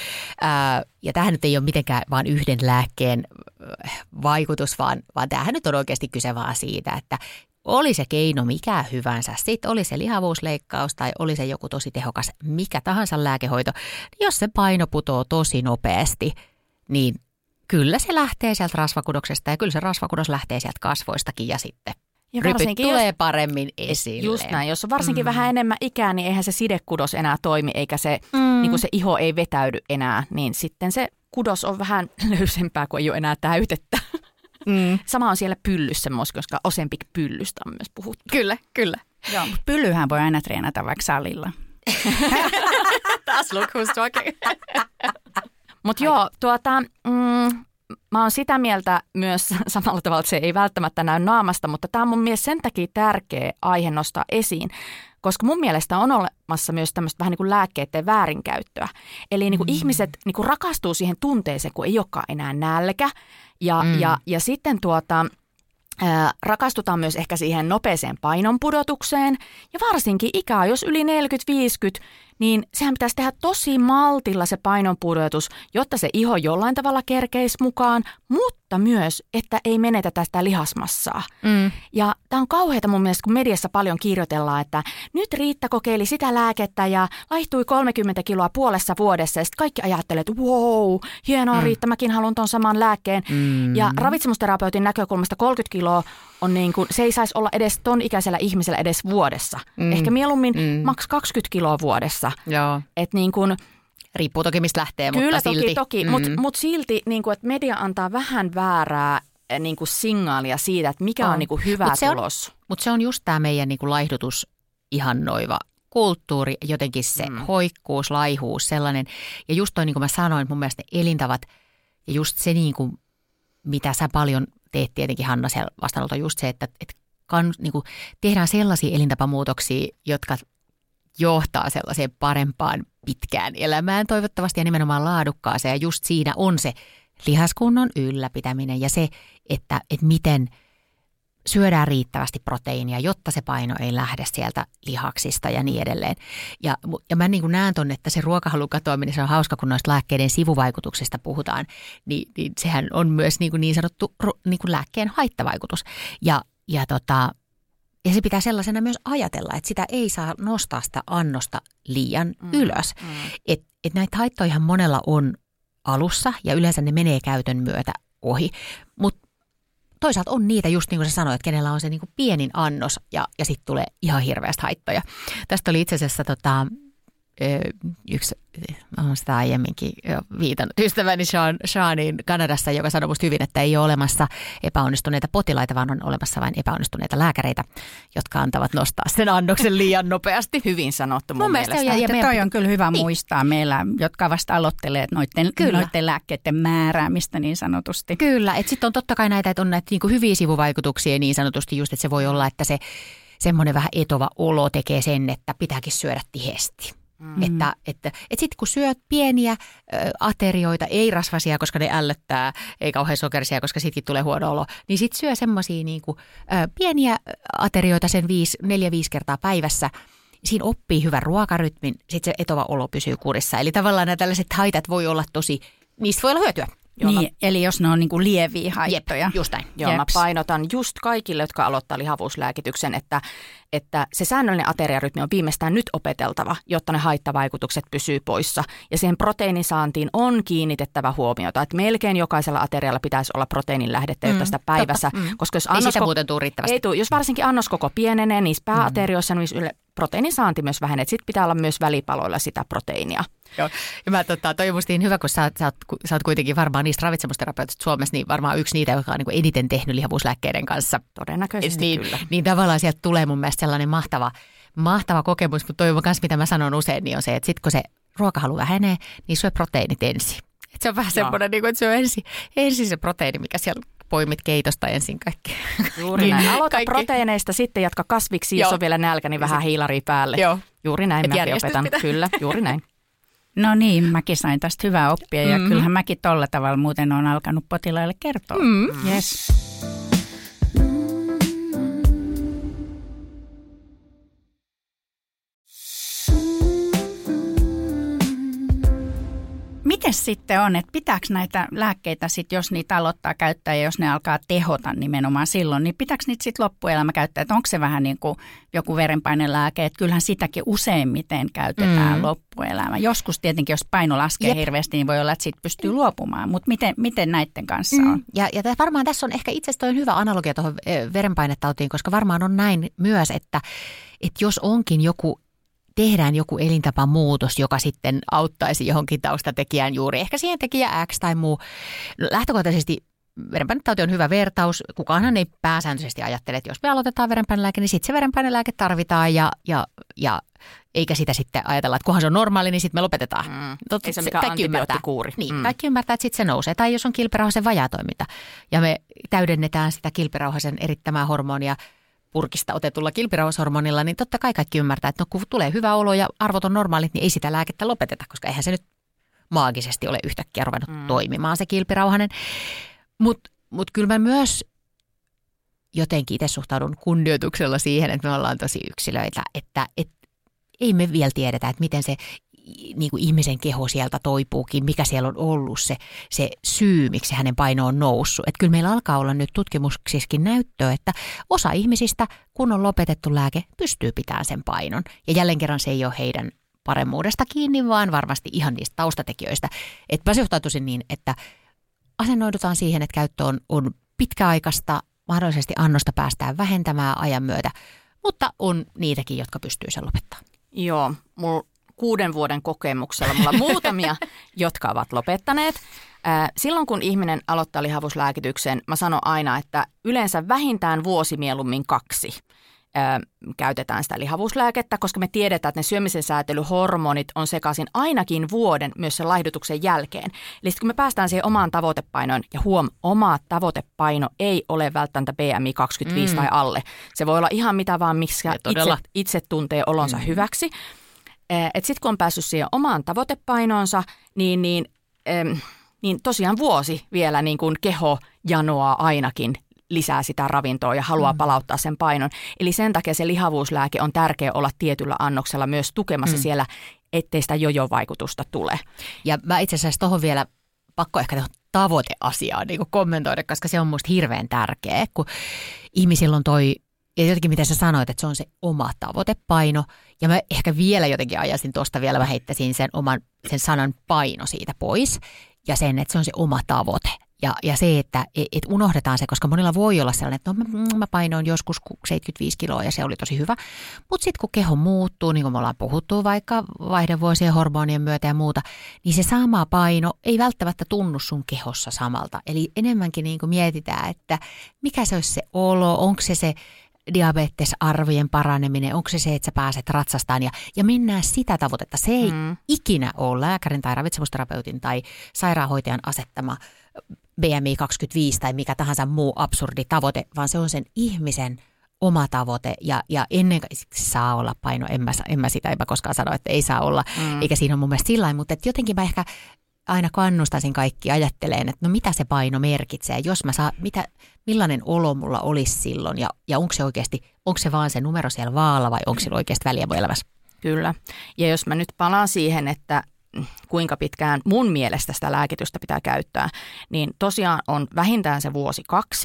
[SPEAKER 4] Ja tämähän nyt ei ole mitenkään vaan yhden lääkkeen vaikutus, vaan tämähän nyt on oikeasti kyse vaan siitä, että oli se keino mikä hyvänsä, sitten oli se lihavuusleikkaus tai oli se joku tosi tehokas mikä tahansa lääkehoito, niin jos se paino putoo tosi nopeasti, niin kyllä se lähtee sieltä rasvakudoksesta ja kyllä se rasvakudos lähtee sieltä kasvoistakin ja sitten rypyt tulee paremmin esille.
[SPEAKER 5] Just näin, jos on varsinkin vähän enemmän ikää, niin eihän se sidekudos enää toimi eikä se, niin kuin se iho ei vetäydy enää, niin sitten se kudos on vähän löysempää, kun ei ole enää täytettä. Sama on siellä pyllyssä, koska Ozempic-pyllystä on myös puhuttu.
[SPEAKER 4] Kyllä.
[SPEAKER 6] Joo, mutta pyllyhän voi aina treenata vaikka salilla.
[SPEAKER 4] Taas look who's talking.
[SPEAKER 5] Mutta joo, mä oon sitä mieltä myös samalla tavalla, että se ei välttämättä näy naamasta, mutta tämä on mun mielestä sen takia tärkeä aihe nostaa esiin, koska mun mielestä on olemassa myös tämmöistä vähän niin kuin lääkkeiden väärinkäyttöä. Eli niin kuin ihmiset niin kuin rakastuu siihen tunteeseen, kun ei olekaan enää nälkä. Ja sitten rakastutaan myös ehkä siihen nopeeseen painonpudotukseen. Ja varsinkin ikää, jos yli 40-50, niin sehän pitäisi tehdä tosi maltilla se painonpudotus, jotta se iho jollain tavalla kerkeisi mukaan, mutta myös, että ei menetetä sitä lihasmassaa. Ja tämä on kauheata mun mielestä, kun mediassa paljon kirjoitellaan, että nyt Riitta kokeili sitä lääkettä ja laihtui 30 kiloa puolessa vuodessa. Ja sitten kaikki ajattelee, että wow, hienoa Riitta, mäkin haluan ton saman lääkkeen. Ja ravitsemusterapeutin näkökulmasta 30 kiloa on niin kuin, se ei saisi olla edes ton ikäisellä ihmisellä edes vuodessa. Ehkä mieluummin maks 20 kiloa vuodessa.
[SPEAKER 4] Joo.
[SPEAKER 5] Et niin kuin,
[SPEAKER 4] riippuu toki mistä lähtee,
[SPEAKER 5] kyllä,
[SPEAKER 4] mutta silti.
[SPEAKER 5] Kyllä toki, mutta silti, niin kuin, että media antaa vähän väärää niin kuin signaalia siitä, että mikä on niin kuin hyvä tulos.
[SPEAKER 4] Mutta se on just tämä meidän niin kuin laihdutus ihannoiva kulttuuri, jotenkin se hoikkuus, laihuus, sellainen. Ja just toi, niin kuin mä sanoin, mun mielestä ne elintavat ja just se, niin kuin, mitä sä paljon teet tietenkin, Hanna, siellä vastaanolta just se, että niin kuin tehdään sellaisia elintapamuutoksia, jotka johtaa sellaiseen parempaan pitkään elämään toivottavasti ja nimenomaan laadukkaaseen. Ja just siinä on se lihaskunnon ylläpitäminen ja se, että miten syödään riittävästi proteiinia, jotta se paino ei lähde sieltä lihaksista ja niin edelleen. Ja mä niin kuin näen ton, että se ruokahalun katoaminen, se on hauska, kun noista lääkkeiden sivuvaikutuksista puhutaan, niin sehän on myös niin sanottu niin kuin lääkkeen haittavaikutus. Ja se pitää sellaisena myös ajatella, että sitä ei saa nostaa sitä annosta liian ylös. Et näitä haittojahan monella on alussa ja yleensä ne menee käytön myötä ohi, mutta toisaalta on niitä just niin kuin sä sanoit, että kenellä on se niin kuin pienin annos ja sitten tulee ihan hirveästi haittoja. Tästä oli itse asiassa yksi, olen sitä aiemminkin jo viitannut, ystäväni Seanin Kanadassa, joka sanoi musta hyvin, että ei ole olemassa epäonnistuneita potilaita, vaan on olemassa vain epäonnistuneita lääkäreitä, jotka antavat nostaa sen annoksen liian nopeasti.
[SPEAKER 5] Hyvin sanottu mun mielestä.
[SPEAKER 6] Ja toi on kyllä hyvä muistaa meillä, jotka vasta aloittelee noiden lääkkeiden määräämistä niin sanotusti. Kyllä, että sitten on totta kai näitä, että on näitä niin kuin hyviä sivuvaikutuksia niin sanotusti just, että se voi olla, että se semmoinen vähän etova olo tekee sen, että pitääkin syödä tiheesti. Että sitten kun syöt pieniä aterioita, ei rasvasia, koska ne ällöttää, ei kauhean sokerisia, koska sitkin tulee huono olo, niin sitten syö semmoisia niinku, pieniä aterioita sen 4-5 kertaa päivässä. Siinä oppii hyvän ruokarytmin, sitten se etova olo pysyy kurissa. Eli tavallaan nämä tällaiset haitat voi olla niistä voi olla hyötyä. Niin, eli jos ne on niin kuin lieviä haittoja.
[SPEAKER 4] Jep, just näin.
[SPEAKER 5] Joo, mä painotan just kaikille, jotka aloittaa lihavuuslääkityksen, että se säännöllinen ateriarytmi on viimeistään nyt opeteltava, jotta ne haittavaikutukset pysyy poissa. Ja siihen proteiinisaantiin on kiinnitettävä huomiota, että melkein jokaisella aterialla pitäisi olla proteiinin lähdettä, jotta sitä päivässä. Koska jos
[SPEAKER 4] ei sitä muuten tule riittävästi.
[SPEAKER 5] Ei tule, jos varsinkin annoskoko pienenee, niissä pääaterioissa niin proteiinisaanti myös vähenee. Sitten pitää olla myös välipaloilla sitä proteiinia.
[SPEAKER 4] Joo, ja mä toi musta niin hyvä, kun sä oot kuitenkin varmaan niistä ravitsemusterapeutista Suomessa, niin varmaan yksi niitä, joka on niin eniten tehnyt lihavuuslääkkeiden kanssa.
[SPEAKER 5] Todennäköisesti kyllä.
[SPEAKER 4] Niin tavallaan sieltä tulee mun mielestä sellainen mahtava kokemus, mutta toivon kanssa, mitä mä sanon usein, niin on se, että sitten kun se ruokahalu vähenee, niin syö proteiinit ensin. Et se on vähän semmoinen, niin kuin, että syö ensin se proteiini, mikä siellä poimit keitosta ensin kaikki.
[SPEAKER 5] Juuri näin. Aloita proteiineista, sitten jatka kasviksi, jos on vielä nälkä, niin vähän hiilaria päälle.
[SPEAKER 4] Joo.
[SPEAKER 5] Juuri näin mäkin opetan. Kyllä, juuri näin.
[SPEAKER 6] No niin, mäkin sain tästä hyvää oppia ja kyllähän mäkin tolla tavalla muuten on alkanut potilaille kertoa. Yes. Miten sitten on, että pitääkö näitä lääkkeitä sitten, jos niitä aloittaa käyttää ja jos ne alkaa tehota nimenomaan silloin, niin pitääkö niitä sitten loppuelämä käyttää? Että onko se vähän niin kuin joku verenpainelääke, että kyllähän sitäkin useimmiten käytetään loppuelämä. Joskus tietenkin, jos paino laskee hirveästi, niin voi olla, että siitä pystyy luopumaan, mutta miten näiden kanssa on?
[SPEAKER 4] Ja varmaan tässä on ehkä itse asiassa hyvä analogia tuohon verenpainetautiin, koska varmaan on näin myös, että jos onkin tehdään joku elintapamuutos, joka sitten auttaisi johonkin taustatekijään juuri, ehkä siihen tekijä X tai muu. Lähtökohtaisesti verenpainetauti on hyvä vertaus. Kukaanhan ei pääsääntöisesti ajattele, että jos me aloitetaan verenpainelääke, niin sitten se verenpainelääke tarvitaan ja eikä sitä sitten ajatella, että kunhan se on normaali, niin sitten me lopetetaan.
[SPEAKER 5] Ei se mikään antibioottikuuri.
[SPEAKER 4] Niin, kaikki ymmärtää, että sitten se nousee. Tai jos on kilpirauhasen vajaatoiminta ja me täydennetään sitä kilpirauhasen erittämää hormonia purkista otetulla kilpirauhashormonilla, niin totta kai kaikki ymmärtää, että kun tulee hyvä olo ja arvot on normaalit, niin ei sitä lääkettä lopeteta, koska eihän se nyt maagisesti ole yhtäkkiä ruvennut toimimaan se kilpirauhanen. Mut kyllä mä myös jotenkin itse suhtaudun kunnioituksella siihen, että me ollaan tosi yksilöitä, että ei me vielä tiedetä, että miten se niin kuin ihmisen keho sieltä toipuukin, mikä siellä on ollut se syy, miksi hänen paino on noussut. Että kyllä meillä alkaa olla nyt tutkimuksissakin näyttöä, että osa ihmisistä, kun on lopetettu lääke, pystyy pitämään sen painon. Ja jälleen kerran se ei ole heidän paremmuudesta kiinni, vaan varmasti ihan niistä taustatekijöistä. Että mä suhtautuisin niin, että asennoidutaan siihen, että käyttö on pitkäaikaista, mahdollisesti annosta päästään vähentämään ajan myötä, mutta on niitäkin, jotka pystyy sen lopettamaan.
[SPEAKER 5] Joo, mulla 6 vuoden kokemuksella mulla on muutamia, jotka ovat lopettaneet. Silloin kun ihminen aloittaa lihavuuslääkityksen, mä sanon aina, että yleensä vähintään vuosi mieluummin 2 käytetään sitä lihavuuslääkettä, koska me tiedetään, että ne syömisen säätelyhormonit on sekaisin ainakin vuoden myös sen laihdutuksen jälkeen. Eli kun me päästään siihen omaan tavoitepainoon, ja oma tavoitepaino ei ole välttämättä BMI 25 tai alle. Se voi olla ihan mitä vaan, miksi itse tuntee olonsa hyväksi. Että sitten kun on päässyt siihen omaan tavoitepainoonsa, niin tosiaan vuosi vielä niin kuin keho janoaa ainakin lisää sitä ravintoa ja haluaa palauttaa sen painon. Eli sen takia se lihavuuslääke on tärkeä olla tietyllä annoksella myös tukemassa siellä, ettei sitä jojo-vaikutusta tule. Ja
[SPEAKER 4] mä itse asiassa tuohon vielä pakko ehkä tavoiteasiaa niin kommentoida, koska se on musta hirveän tärkeä, kun ihmisillä on ja jotenkin mitä sä sanoit, että se on se oma tavoitepaino. Ja mä ehkä vielä jotenkin ajasin tuosta vielä, mä heittäisin sen sanan paino siitä pois. Ja sen, että se on se oma tavoite. Ja se, että unohdetaan se, koska monilla voi olla sellainen, että mä painoin joskus 75 kiloa ja se oli tosi hyvä. Mutta sitten kun keho muuttuu, niin kuin me ollaan puhuttu vaikka vaihdevuosien hormonien myötä ja muuta, niin se sama paino ei välttämättä tunnu sun kehossa samalta. Eli enemmänkin niin kuin mietitään, että mikä se olisi se olo, onko se diabetesarvojen paraneminen, onko se, että sä pääset ratsastaan ja mennään sitä tavoitetta. Se ei ikinä ole lääkärin tai ravitsemusterapeutin tai sairaanhoitajan asettama BMI 25 tai mikä tahansa muu absurdi tavoite, vaan se on sen ihmisen oma tavoite ja ennen kaikkea saa olla paino. En mä koskaan sano, että ei saa olla, eikä siinä ole mun mielestä sillain, mutta jotenkin mä ehkä aina kannustaisin kaikki ajatteleen, että no mitä se paino merkitsee, jos mä saan, millainen olo mulla olisi silloin ja onko se vaan se numero siellä vaalla vai onko sillä oikeasti väliä mun elämässä?
[SPEAKER 5] Kyllä. Ja jos mä nyt palaan siihen, että kuinka pitkään mun mielestä sitä lääkitystä pitää käyttää, niin tosiaan on vähintään se 1-2 vuotta.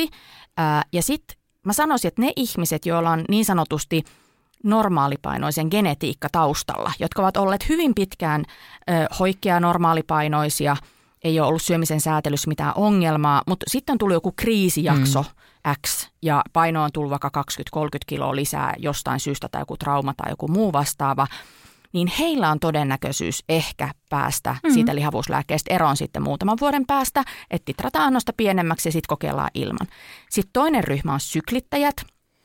[SPEAKER 5] Ja sitten mä sanoisin, että ne ihmiset, joilla on niin sanotusti normaalipainoisen genetiikka taustalla, jotka ovat olleet hyvin pitkään hoikkia normaalipainoisia, ei ole ollut syömisen säätelyssä mitään ongelmaa, mutta sitten tuli joku kriisijakso X ja paino on tullut vaikka 20-30 kiloa lisää jostain syystä tai joku trauma tai joku muu vastaava, niin heillä on todennäköisyys ehkä päästä siitä lihavuuslääkkeestä eroon sitten muutaman vuoden päästä, että titrataan annosta pienemmäksi ja sitten kokeillaan ilman. Sitten toinen ryhmä on syklittäjät,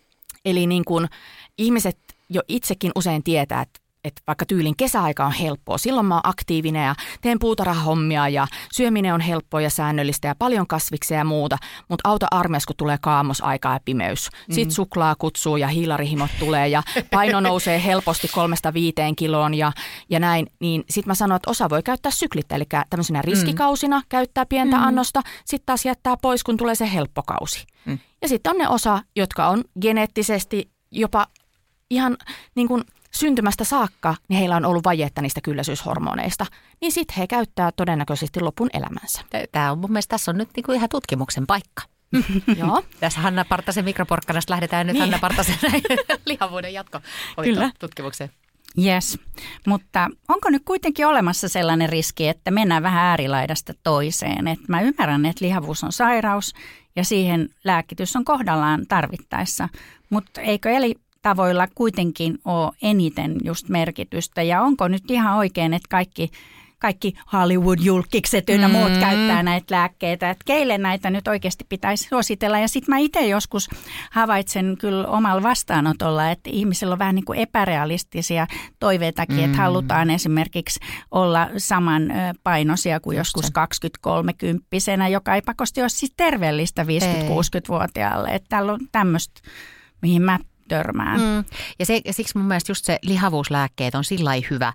[SPEAKER 5] eli niin kuin ihmiset jo itsekin usein tietää, että vaikka tyylin kesäaika on helppoa, silloin mä oon aktiivinen ja teen puutarhahommia ja syöminen on helppoa ja säännöllistä ja paljon kasviksia ja muuta, mutta auta armias, kun tulee kaamosaikaa ja pimeys. Sitten suklaa kutsuu ja hiilarihimot tulee ja paino nousee helposti 3-5 kiloon ja näin, niin sitten mä sanon, että osa voi käyttää syklittä, eli tämmöisenä riskikausina käyttää pientä annosta, sitten taas jättää pois, kun tulee se helppokausi. Ja sitten on ne osa, jotka on geneettisesti jopa ihan niin kuin syntymästä saakka, niin heillä on ollut vajetta niistä kylläisyyshormoneista, niin sitten he käyttää todennäköisesti lopun elämänsä.
[SPEAKER 4] Tämä on mun mielestä, tässä on nyt niin kuin ihan tutkimuksen paikka.
[SPEAKER 5] Joo.
[SPEAKER 4] Tässä Hanna Partasen mikroporkkanasta lähdetään nyt Hanna Partasen lihavuuden tutkimukseen.
[SPEAKER 6] Yes, mutta onko nyt kuitenkin olemassa sellainen riski, että mennään vähän äärilaidasta toiseen? Et mä ymmärrän, että lihavuus on sairaus ja siihen lääkitys on kohdallaan tarvittaessa, mutta eikö tavoilla kuitenkin ole eniten just merkitystä ja onko nyt ihan oikein, että kaikki Hollywood-julkikset ynnä muut käyttää näitä lääkkeitä, että keille näitä nyt oikeasti pitäisi suositella. Ja sitten mä itse joskus havaitsen kyllä omalla vastaanotolla, että ihmisillä on vähän niin kuin epärealistisia toiveitakin, että halutaan esimerkiksi olla saman painoisia kuin joskus 20-30-vuotiaana, joka ei pakosti ole siis terveellistä 50-60-vuotiaalle. Että täällä on tämmöistä, mihin mä törmään.
[SPEAKER 4] Ja siksi mun mielestä just se lihavuuslääkkeet on sillai hyvä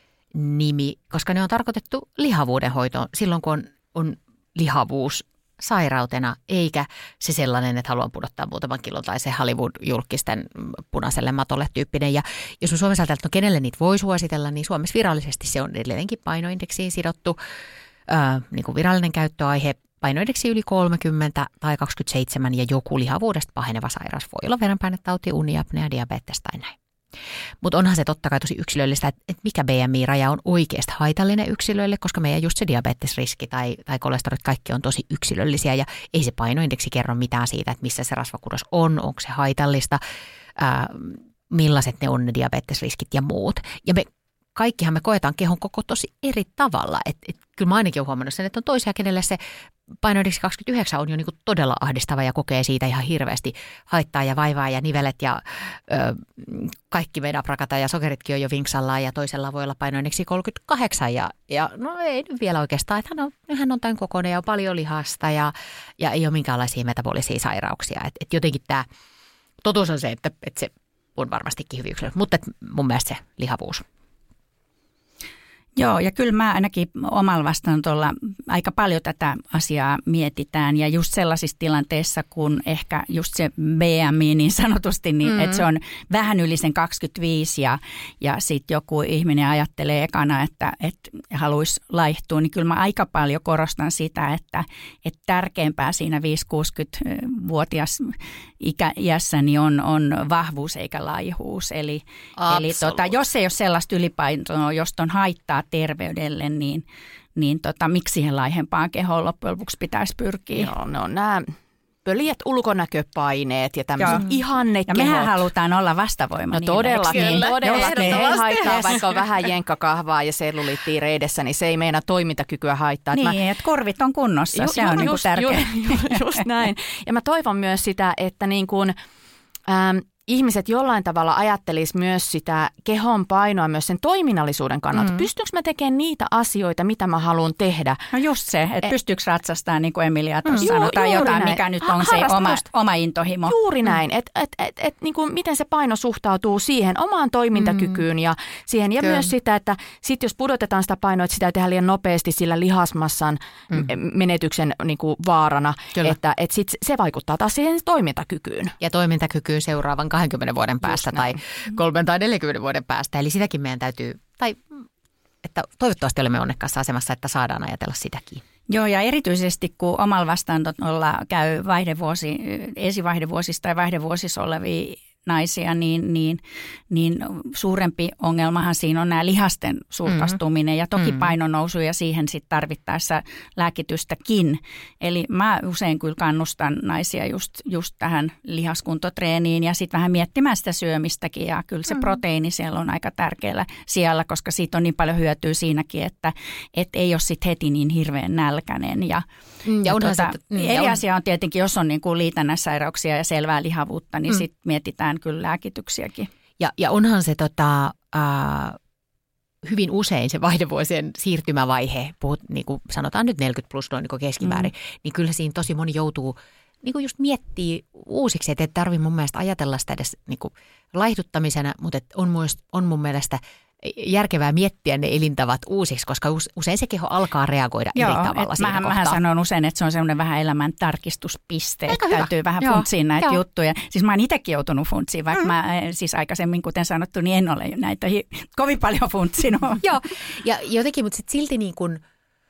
[SPEAKER 4] nimi, koska ne on tarkoitettu lihavuuden hoitoon silloin, kun on lihavuus sairautena, eikä se sellainen, että haluan pudottaa muutaman kilon tai se Hollywood-julkisten punaiselle matolle tyyppinen. Ja jos me Suomessa ajatellaan, että no kenelle niitä voi suositella, niin Suomessa virallisesti se on edelleenkin painoindeksiin sidottu niin kuin virallinen käyttöaihe. Painoindeksi yli 30 tai 27 ja joku lihavuudesta paheneva sairaus voi olla verenpainetauti, uniapnea, diabetes tai näin. Mutta onhan se totta kai tosi yksilöllistä, että mikä BMI-raja on oikeasti haitallinen yksilöille, koska meidän just se diabetesriski tai kolesterolit kaikki on tosi yksilöllisiä ja ei se painoindeksi kerro mitään siitä, että missä se rasvakudos on, onko se haitallista, millaiset ne on ne diabetesriskit ja muut. Ja kaikkihan me koetaan kehon koko tosi eri tavalla. Kyllä mä ainakin olen huomannut sen, että on toisia, kenelle se painoindeksi 29 on jo niin kuin todella ahdistava ja kokee siitä ihan hirveästi haittaa ja vaivaa ja nivelet ja kaikki meidän prakata ja sokeritkin on jo vinksallaan ja toisella voi olla painoindeksi 38 ja no ei nyt vielä oikeastaan, että hän on tämän kokoinen ja on paljon lihasta ja ei ole minkäänlaisia metabolisia sairauksia. Et jotenkin tämä totuus on se, että se on varmastikin hyvin yksilö, mutta mun mielestä se lihavuus.
[SPEAKER 6] Joo, ja kyllä mä ainakin omalla vastaanotolla aika paljon tätä asiaa mietitään ja just sellaisissa tilanteissa, kun ehkä just se BMI niin sanotusti, niin että se on vähän yli sen 25 ja sitten joku ihminen ajattelee ekana, että haluaisi laihtua, niin kyllä mä aika paljon korostan sitä, että tärkeämpää siinä 5-60-vuotias iässä niin on vahvuus eikä laihuus. Eli jos ei ole sellaista ylipainoa, josta on haittaa terveydelle, niin miksi siihen laihempaan kehoon loppujen lopuksi pitäisi pyrkiä?
[SPEAKER 5] Joo, ne on nämä pöljät ulkonäköpaineet ja tämmöiset ihannekehot.
[SPEAKER 6] Ja mehän halutaan olla vastavoima.
[SPEAKER 5] No todellakin. Todellakin ei haittaa, vaikka on vähän jenkkakahvaa ja selluliittia reidessä, niin se ei meinaa toimintakykyä haittaa.
[SPEAKER 6] Niin, että korvit on kunnossa, se on niinku tärkeää.
[SPEAKER 5] Just näin. Ja mä toivon myös sitä, että niin kuin ihmiset jollain tavalla ajattelisi myös sitä kehon painoa myös sen toiminnallisuuden kannalta. Pystyykö mä tekemään niitä asioita, mitä mä haluan tehdä?
[SPEAKER 6] No just se, että pystyykö ratsastamaan, niin kuin Emilia tuossa sanoi, tai jotain, näin. Mikä nyt on se oma intohimo.
[SPEAKER 5] Juuri näin, että niin kuin miten se paino suhtautuu siihen omaan toimintakykyyn ja siihen. Ja myös sitä, että sit jos pudotetaan sitä painoa, että sitä ei tehdä liian nopeasti sillä lihasmassan menetyksen niin kuin vaarana, että sit se vaikuttaa taas siihen toimintakykyyn.
[SPEAKER 4] Ja toimintakykyyn seuraavan 20 vuoden päästä tai 30 tai 40 vuoden päästä. Eli sitäkin meidän täytyy, tai että toivottavasti olemme onnekkaassa asemassa, että saadaan ajatella sitäkin.
[SPEAKER 6] Joo, ja erityisesti kun omalla vastaanotolla käy esivaihdevuosissa tai vaihdevuosissa olevia naisia, niin suurempi ongelmahan siinä on nämä lihasten sulkastuminen ja toki painonnousu ja siihen sitten tarvittaessa lääkitystäkin. Eli mä usein kyllä kannustan naisia just tähän lihaskuntotreeniin ja sitten vähän miettimään sitä syömistäkin ja kyllä se proteiini siellä on aika tärkeällä siellä, koska siitä on niin paljon hyötyä siinäkin, että ei ole sitten heti niin hirveän nälkäinen. Eri asia on tietenkin, jos on niin kuin liitännäissairauksia ja selvää lihavuutta, niin sitten mietitään kyllä lääkityksiäkin.
[SPEAKER 4] Ja onhan se hyvin usein se vaihdevuosien siirtymävaihe, niin kuin sanotaan nyt 40 plus noin niin keskimäärin, niin kyllä siinä tosi moni joutuu niin kuin just miettii uusiksi, että ei tarvitse mun mielestä ajatella sitä edes niin kuin laihduttamisena, mutta on mun mielestä järkevää miettiä ne elintavat uusiksi, koska usein se keho alkaa reagoida eri tavalla siinä kohtaa.
[SPEAKER 6] Mähän sanon usein, että se on semmoinen vähän elämän tarkistuspiste, että täytyy vähän funtsiin näitä juttuja. Siis mä oon itsekin joutunut funtsiin, vaikka mä siis aikaisemmin, kuten sanottu, niin en ole näitä kovin paljon funtsinut.
[SPEAKER 4] Joo, ja jotenkin, mutta sitten silti niin kuin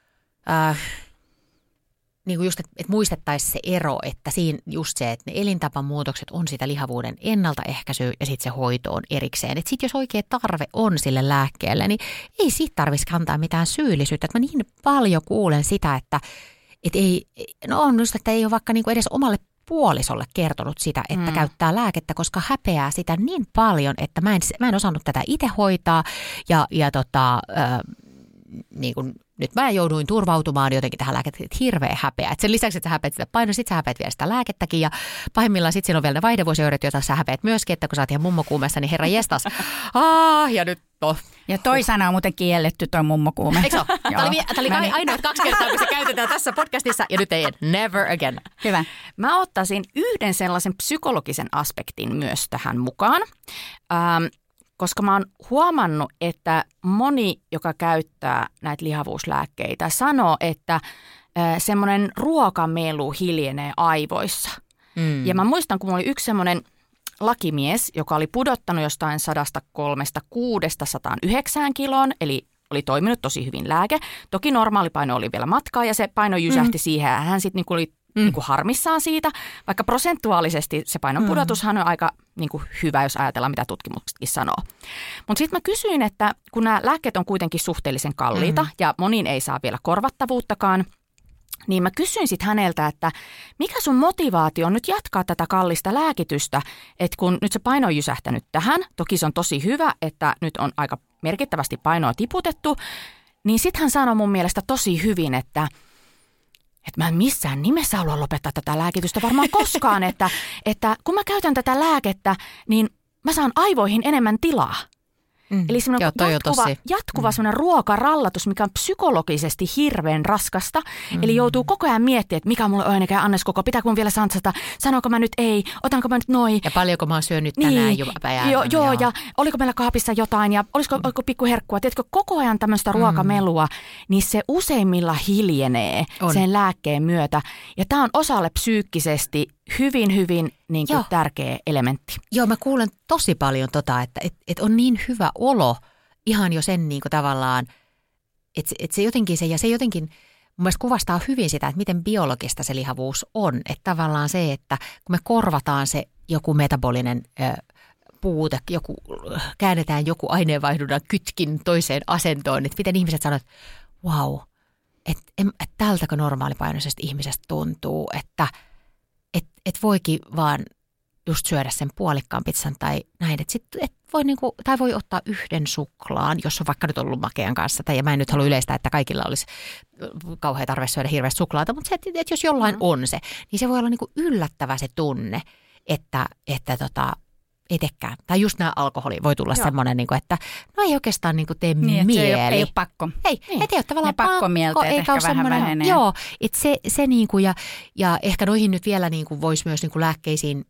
[SPEAKER 4] just, että muistettaisiin se ero, että siinä just se, että ne elintapamuutokset on sitä lihavuuden ennaltaehkäisyä ja sitten se hoito on erikseen. Että sitten jos oikea tarve on sille lääkkeelle, niin ei siitä tarvitsisi kantaa mitään syyllisyyttä. Että mä niin paljon kuulen sitä, että on just, että ei ole vaikka niinku edes omalle puolisolle kertonut sitä, että käyttää lääkettä, koska häpeää sitä niin paljon, että mä en osannut tätä itse hoitaa niin kuin nyt mä jouduin turvautumaan jotenkin tähän lääkettä, että hirveä häpeä. Et sen lisäksi, että sä häpeät sitä painoa, sit sä häpeät vielä sitä lääkettäkin ja pahimmillaan sit siinä on vielä ne vaihdevuosioireet, joita sä häpeät myöskin, että kun sä oot ihan mummokuumessa, niin herra jestas. Ja nyt
[SPEAKER 6] Ja toi sana on muuten kielletty, toi mummokuume.
[SPEAKER 4] Eikö se ole? Tämä oli ainoa 2 kertaa, kun se käytetään tässä podcastissa ja nyt ei never again.
[SPEAKER 6] Hyvä.
[SPEAKER 5] Mä ottaisin yhden sellaisen psykologisen aspektin myös tähän mukaan. Koska mä oon huomannut, että moni, joka käyttää näitä lihavuuslääkkeitä, sanoo, että semmoinen ruokamelu hiljenee aivoissa. Ja mä muistan, kun mulla oli yksi semmoinen lakimies, joka oli pudottanut jostain 136–109 kiloon, eli oli toiminut tosi hyvin lääke. Toki normaali paino oli vielä matkaa ja se paino jysähti siihen ja hän sitten oli niin kuin harmissaan siitä, vaikka prosentuaalisesti se painon pudotushan on aika niin kuin hyvä, jos ajatellaan, mitä tutkimuksetkin sanoo. Mutta sitten mä kysyin, että kun nämä lääkkeet on kuitenkin suhteellisen kalliita ja moniin ei saa vielä korvattavuuttakaan, niin mä kysyin sitten häneltä, että mikä sun motivaatio on nyt jatkaa tätä kallista lääkitystä, että kun nyt se paino on jysähtänyt tähän, toki se on tosi hyvä, että nyt on aika merkittävästi painoa tiputettu, niin sitten hän sanoi mun mielestä tosi hyvin, että mä en missään nimessä halua lopettaa tätä lääkitystä varmaan koskaan, että kun mä käytän tätä lääkettä, niin mä saan aivoihin enemmän tilaa. Eli semmoinen jatkuva semmoinen ruokarallatus, mikä on psykologisesti hirveän raskasta. Eli joutuu koko ajan miettimään, että mikä mulle on ainakaan annes koko, pitääkö mun vielä santsata, sanoinko mä nyt ei, otanko mä nyt noin.
[SPEAKER 4] Ja paljonko mä oon syönyt tänään jo päivänä.
[SPEAKER 5] Joo, ja oliko meillä kaapissa jotain ja olisiko pikkuherkkua. Tiedätkö, koko ajan tämmöistä ruokamelua, niin se useimmilla hiljenee sen lääkkeen myötä. Ja tämä on osalle psyykkisesti hyvin niin kuin tärkeä elementti.
[SPEAKER 4] Joo, mä kuulen tosi paljon että on niin hyvä olo ihan jo sen niin kuin tavallaan, että se jotenkin mun mielestä kuvastaa hyvin sitä, että miten biologista se lihavuus on. Että tavallaan se, että kun me korvataan se joku metabolinen puute, käännetään joku aineenvaihdunnan kytkin toiseen asentoon, että miten ihmiset sanoo, että vau, että tältäkö normaalipainoisesta ihmisestä tuntuu, että voikin vaan just syödä sen puolikkaan pizzan tai näin, että voi ottaa yhden suklaan, jos on vaikka nyt ollut makean kanssa, ja mä en nyt halua yleistää, että kaikilla olisi kauhean tarve syödä hirveästi suklaata, mutta se, että jos jollain on se, niin se voi olla niin kuin yllättävä se tunne, että ei tekään. Tai just nämä alkoholi voi tulla semmoinen, että no ei oikeastaan tee mieli.
[SPEAKER 6] Ei ole pakko.
[SPEAKER 4] Ei ole tavallaan
[SPEAKER 6] pakkomielteet ehkä vähän vähenee.
[SPEAKER 4] Joo, että se ja ehkä noihin nyt vielä voisi myös lääkkeisiin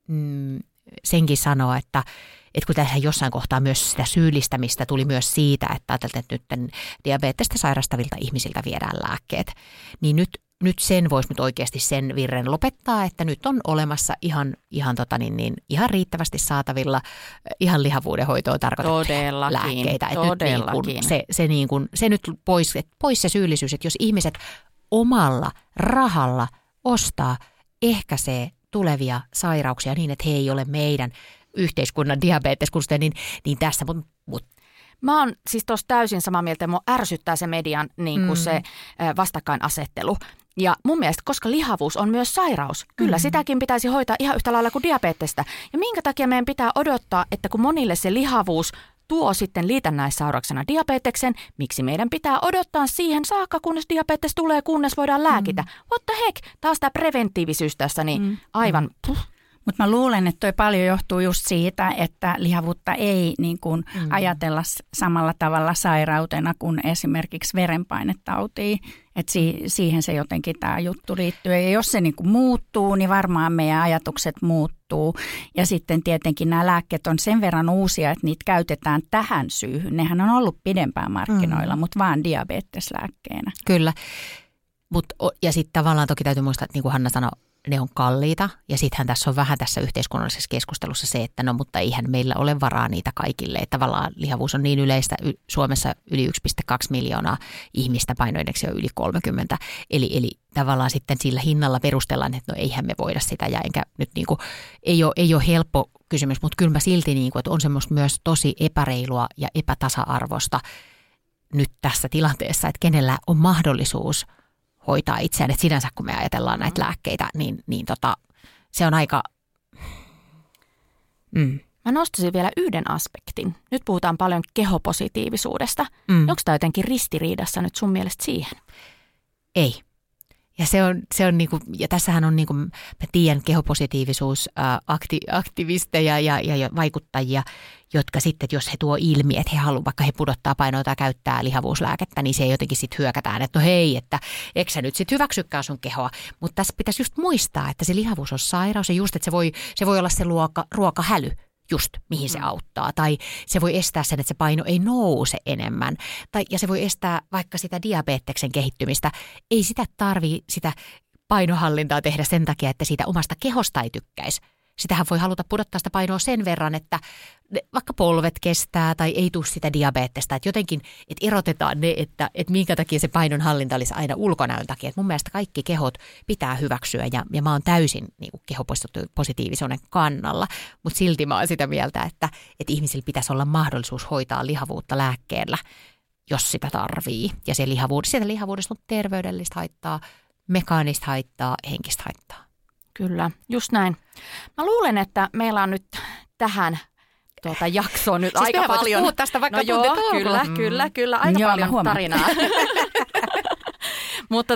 [SPEAKER 4] senkin sanoa, että kun tässä jossain kohtaa myös sitä syyllistämistä tuli myös siitä, että ajateltiin, että nyt diabetesta sairastavilta ihmisiltä viedään lääkkeet, niin nyt sen voisi nyt oikeasti sen virren lopettaa, että nyt on olemassa ihan riittävästi saatavilla ihan lihavuuden hoitoon tarkoitettuja lääkkeitä.
[SPEAKER 5] Todellakin.
[SPEAKER 4] Se nyt pois se syyllisyys, että jos ihmiset omalla rahalla ostaa ehkäisee tulevia sairauksia niin, että he ei ole meidän yhteiskunnan diabeteskursseja, niin tässä
[SPEAKER 5] Mä oon siis tuossa täysin samaa mieltä, mua ärsyttää se median se vastakkainasettelu. Ja mun mielestä, koska lihavuus on myös sairaus, kyllä sitäkin pitäisi hoitaa ihan yhtä lailla kuin diabetesta. Ja minkä takia meidän pitää odottaa, että kun monille se lihavuus tuo sitten liitännäissairauksena diabeteksen, miksi meidän pitää odottaa siihen saakka, kunnes diabetes tulee, kunnes voidaan lääkitä. What the heck? Taas tämä preventiivisyys tässä, niin aivan...
[SPEAKER 6] Mutta mä luulen, että toi paljon johtuu just siitä, että lihavuutta ei ajatella samalla tavalla sairautena kuin esimerkiksi verenpainetautia. Että siihen se jotenkin tämä juttu liittyy. Ja jos se muuttuu, niin varmaan meidän ajatukset muuttuu. Ja sitten tietenkin nämä lääkkeet on sen verran uusia, että niitä käytetään tähän syyhyn. Nehän on ollut pidempään markkinoilla, mutta vaan diabeteslääkkeenä.
[SPEAKER 4] Kyllä. Ja sitten tavallaan toki täytyy muistaa, että niin kuin Hanna sanoi, ne on kalliita ja sittenhän tässä on vähän tässä yhteiskunnallisessa keskustelussa se, että no mutta eihän meillä ole varaa niitä kaikille. Että tavallaan lihavuus on niin yleistä, Suomessa yli 1,2 miljoonaa ihmistä, painoindeksi on yli 30. Eli tavallaan sitten sillä hinnalla perustellaan, että no eihän me voida sitä ja enkä nyt ei ole helppo kysymys, mutta kyllä mä silti että on semmoista myös tosi epäreilua ja epätasa-arvoista nyt tässä tilanteessa, että kenellä on mahdollisuus hoitaa itseään, että sinänsä kun me ajatellaan näitä lääkkeitä, niin se on aika...
[SPEAKER 5] Mä nostaisin vielä yhden aspektin. Nyt puhutaan paljon kehopositiivisuudesta. Onko tämä jotenkin ristiriidassa nyt sun mielestä siihen?
[SPEAKER 4] Ei. Ja se on ja tässähän on mä tiedän kehopositiivisuus aktivisteja ja vaikuttajia, jotka sitten, jos he tuo ilmi, että he haluavat, vaikka he pudottaa painoa tai käyttää lihavuuslääkettä, niin se jotenkin sitten hyökätään, että no hei, että eikö sä nyt sitten hyväksykään sun kehoa. Mutta tässä pitäisi just muistaa, että se lihavuus on sairaus ja just, että se voi olla se ruokahäly. Just mihin se auttaa. Tai se voi estää sen, että se paino ei nouse enemmän. Ja se voi estää vaikka sitä diabeteksen kehittymistä. Ei sitä tarvitse sitä painohallintaa tehdä sen takia, että siitä omasta kehosta ei tykkäisi. Sitähän voi haluta pudottaa sitä painoa sen verran, että vaikka polvet kestää tai ei tule sitä diabetesta. Että jotenkin, että erotetaan ne, että minkä takia se painonhallinta olisi aina ulkonäön takia. Että mun mielestä kaikki kehot pitää hyväksyä ja mä oon täysin kehopositiivisuuden kannalla. Mutta silti mä oon sitä mieltä, että ihmisillä pitäisi olla mahdollisuus hoitaa lihavuutta lääkkeellä, jos sitä tarvii. Ja sieltä lihavuudesta on terveydellistä haittaa, mekaanista haittaa, henkistä haittaa.
[SPEAKER 5] Kyllä, just näin. Mä luulen, että meillä on nyt tähän jaksoon nyt siis aika paljon.
[SPEAKER 4] Puhut tästä vaikka
[SPEAKER 5] Kyllä. Aika paljon tarinaa. Mutta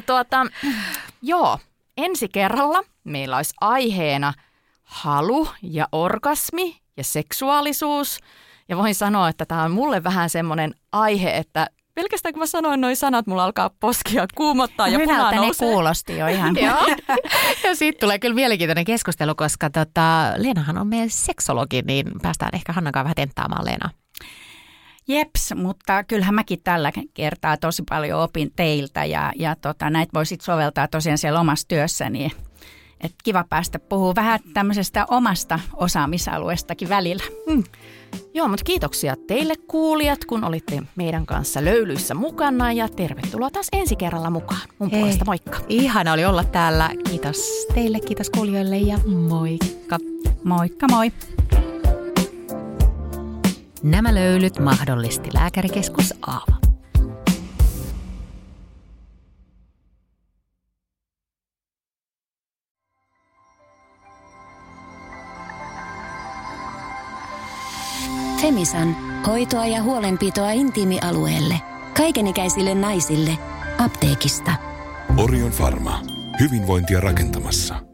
[SPEAKER 5] ensi kerralla meillä olisi aiheena halu ja orgasmi ja seksuaalisuus Ja voin sanoa, että tämä on mulle vähän semmoinen aihe, että pelkästään kun mä sanoin noi sanat, mulla alkaa poskia kuumottaa ja punaa nousee.
[SPEAKER 6] Ne kuulosti jo ihan.
[SPEAKER 4] Joo. Ja siitä tulee kyllä mielenkiintoinen keskustelu, koska Leenahan on meidän seksologi, niin päästään ehkä Hannakaan vähän tenttaamaan Leenaa.
[SPEAKER 6] Jeps, mutta kyllähän mäkin tällä kertaa tosi paljon opin teiltä ja näitä voi sitten soveltaa tosiaan siellä omassa työssäni. Että kiva päästä puhua vähän tämmöisestä omasta osaamisalueestakin välillä.
[SPEAKER 5] Joo, mutta kiitoksia teille kuulijat, kun olitte meidän kanssa löylyissä mukana ja tervetuloa taas ensi kerralla mukaan. Mun puolesta moikka.
[SPEAKER 4] Ihana oli olla täällä. Kiitos teille, kiitos kuulijoille ja moikka.
[SPEAKER 6] Moikka moi.
[SPEAKER 4] Nämä löylyt mahdollisti Lääkärikeskus Aava.
[SPEAKER 2] Femisan, hoitoa ja huolenpitoa intiimialueelle. Kaikenikäisille naisille. Apteekista.
[SPEAKER 3] Orion Pharma. Hyvinvointia rakentamassa.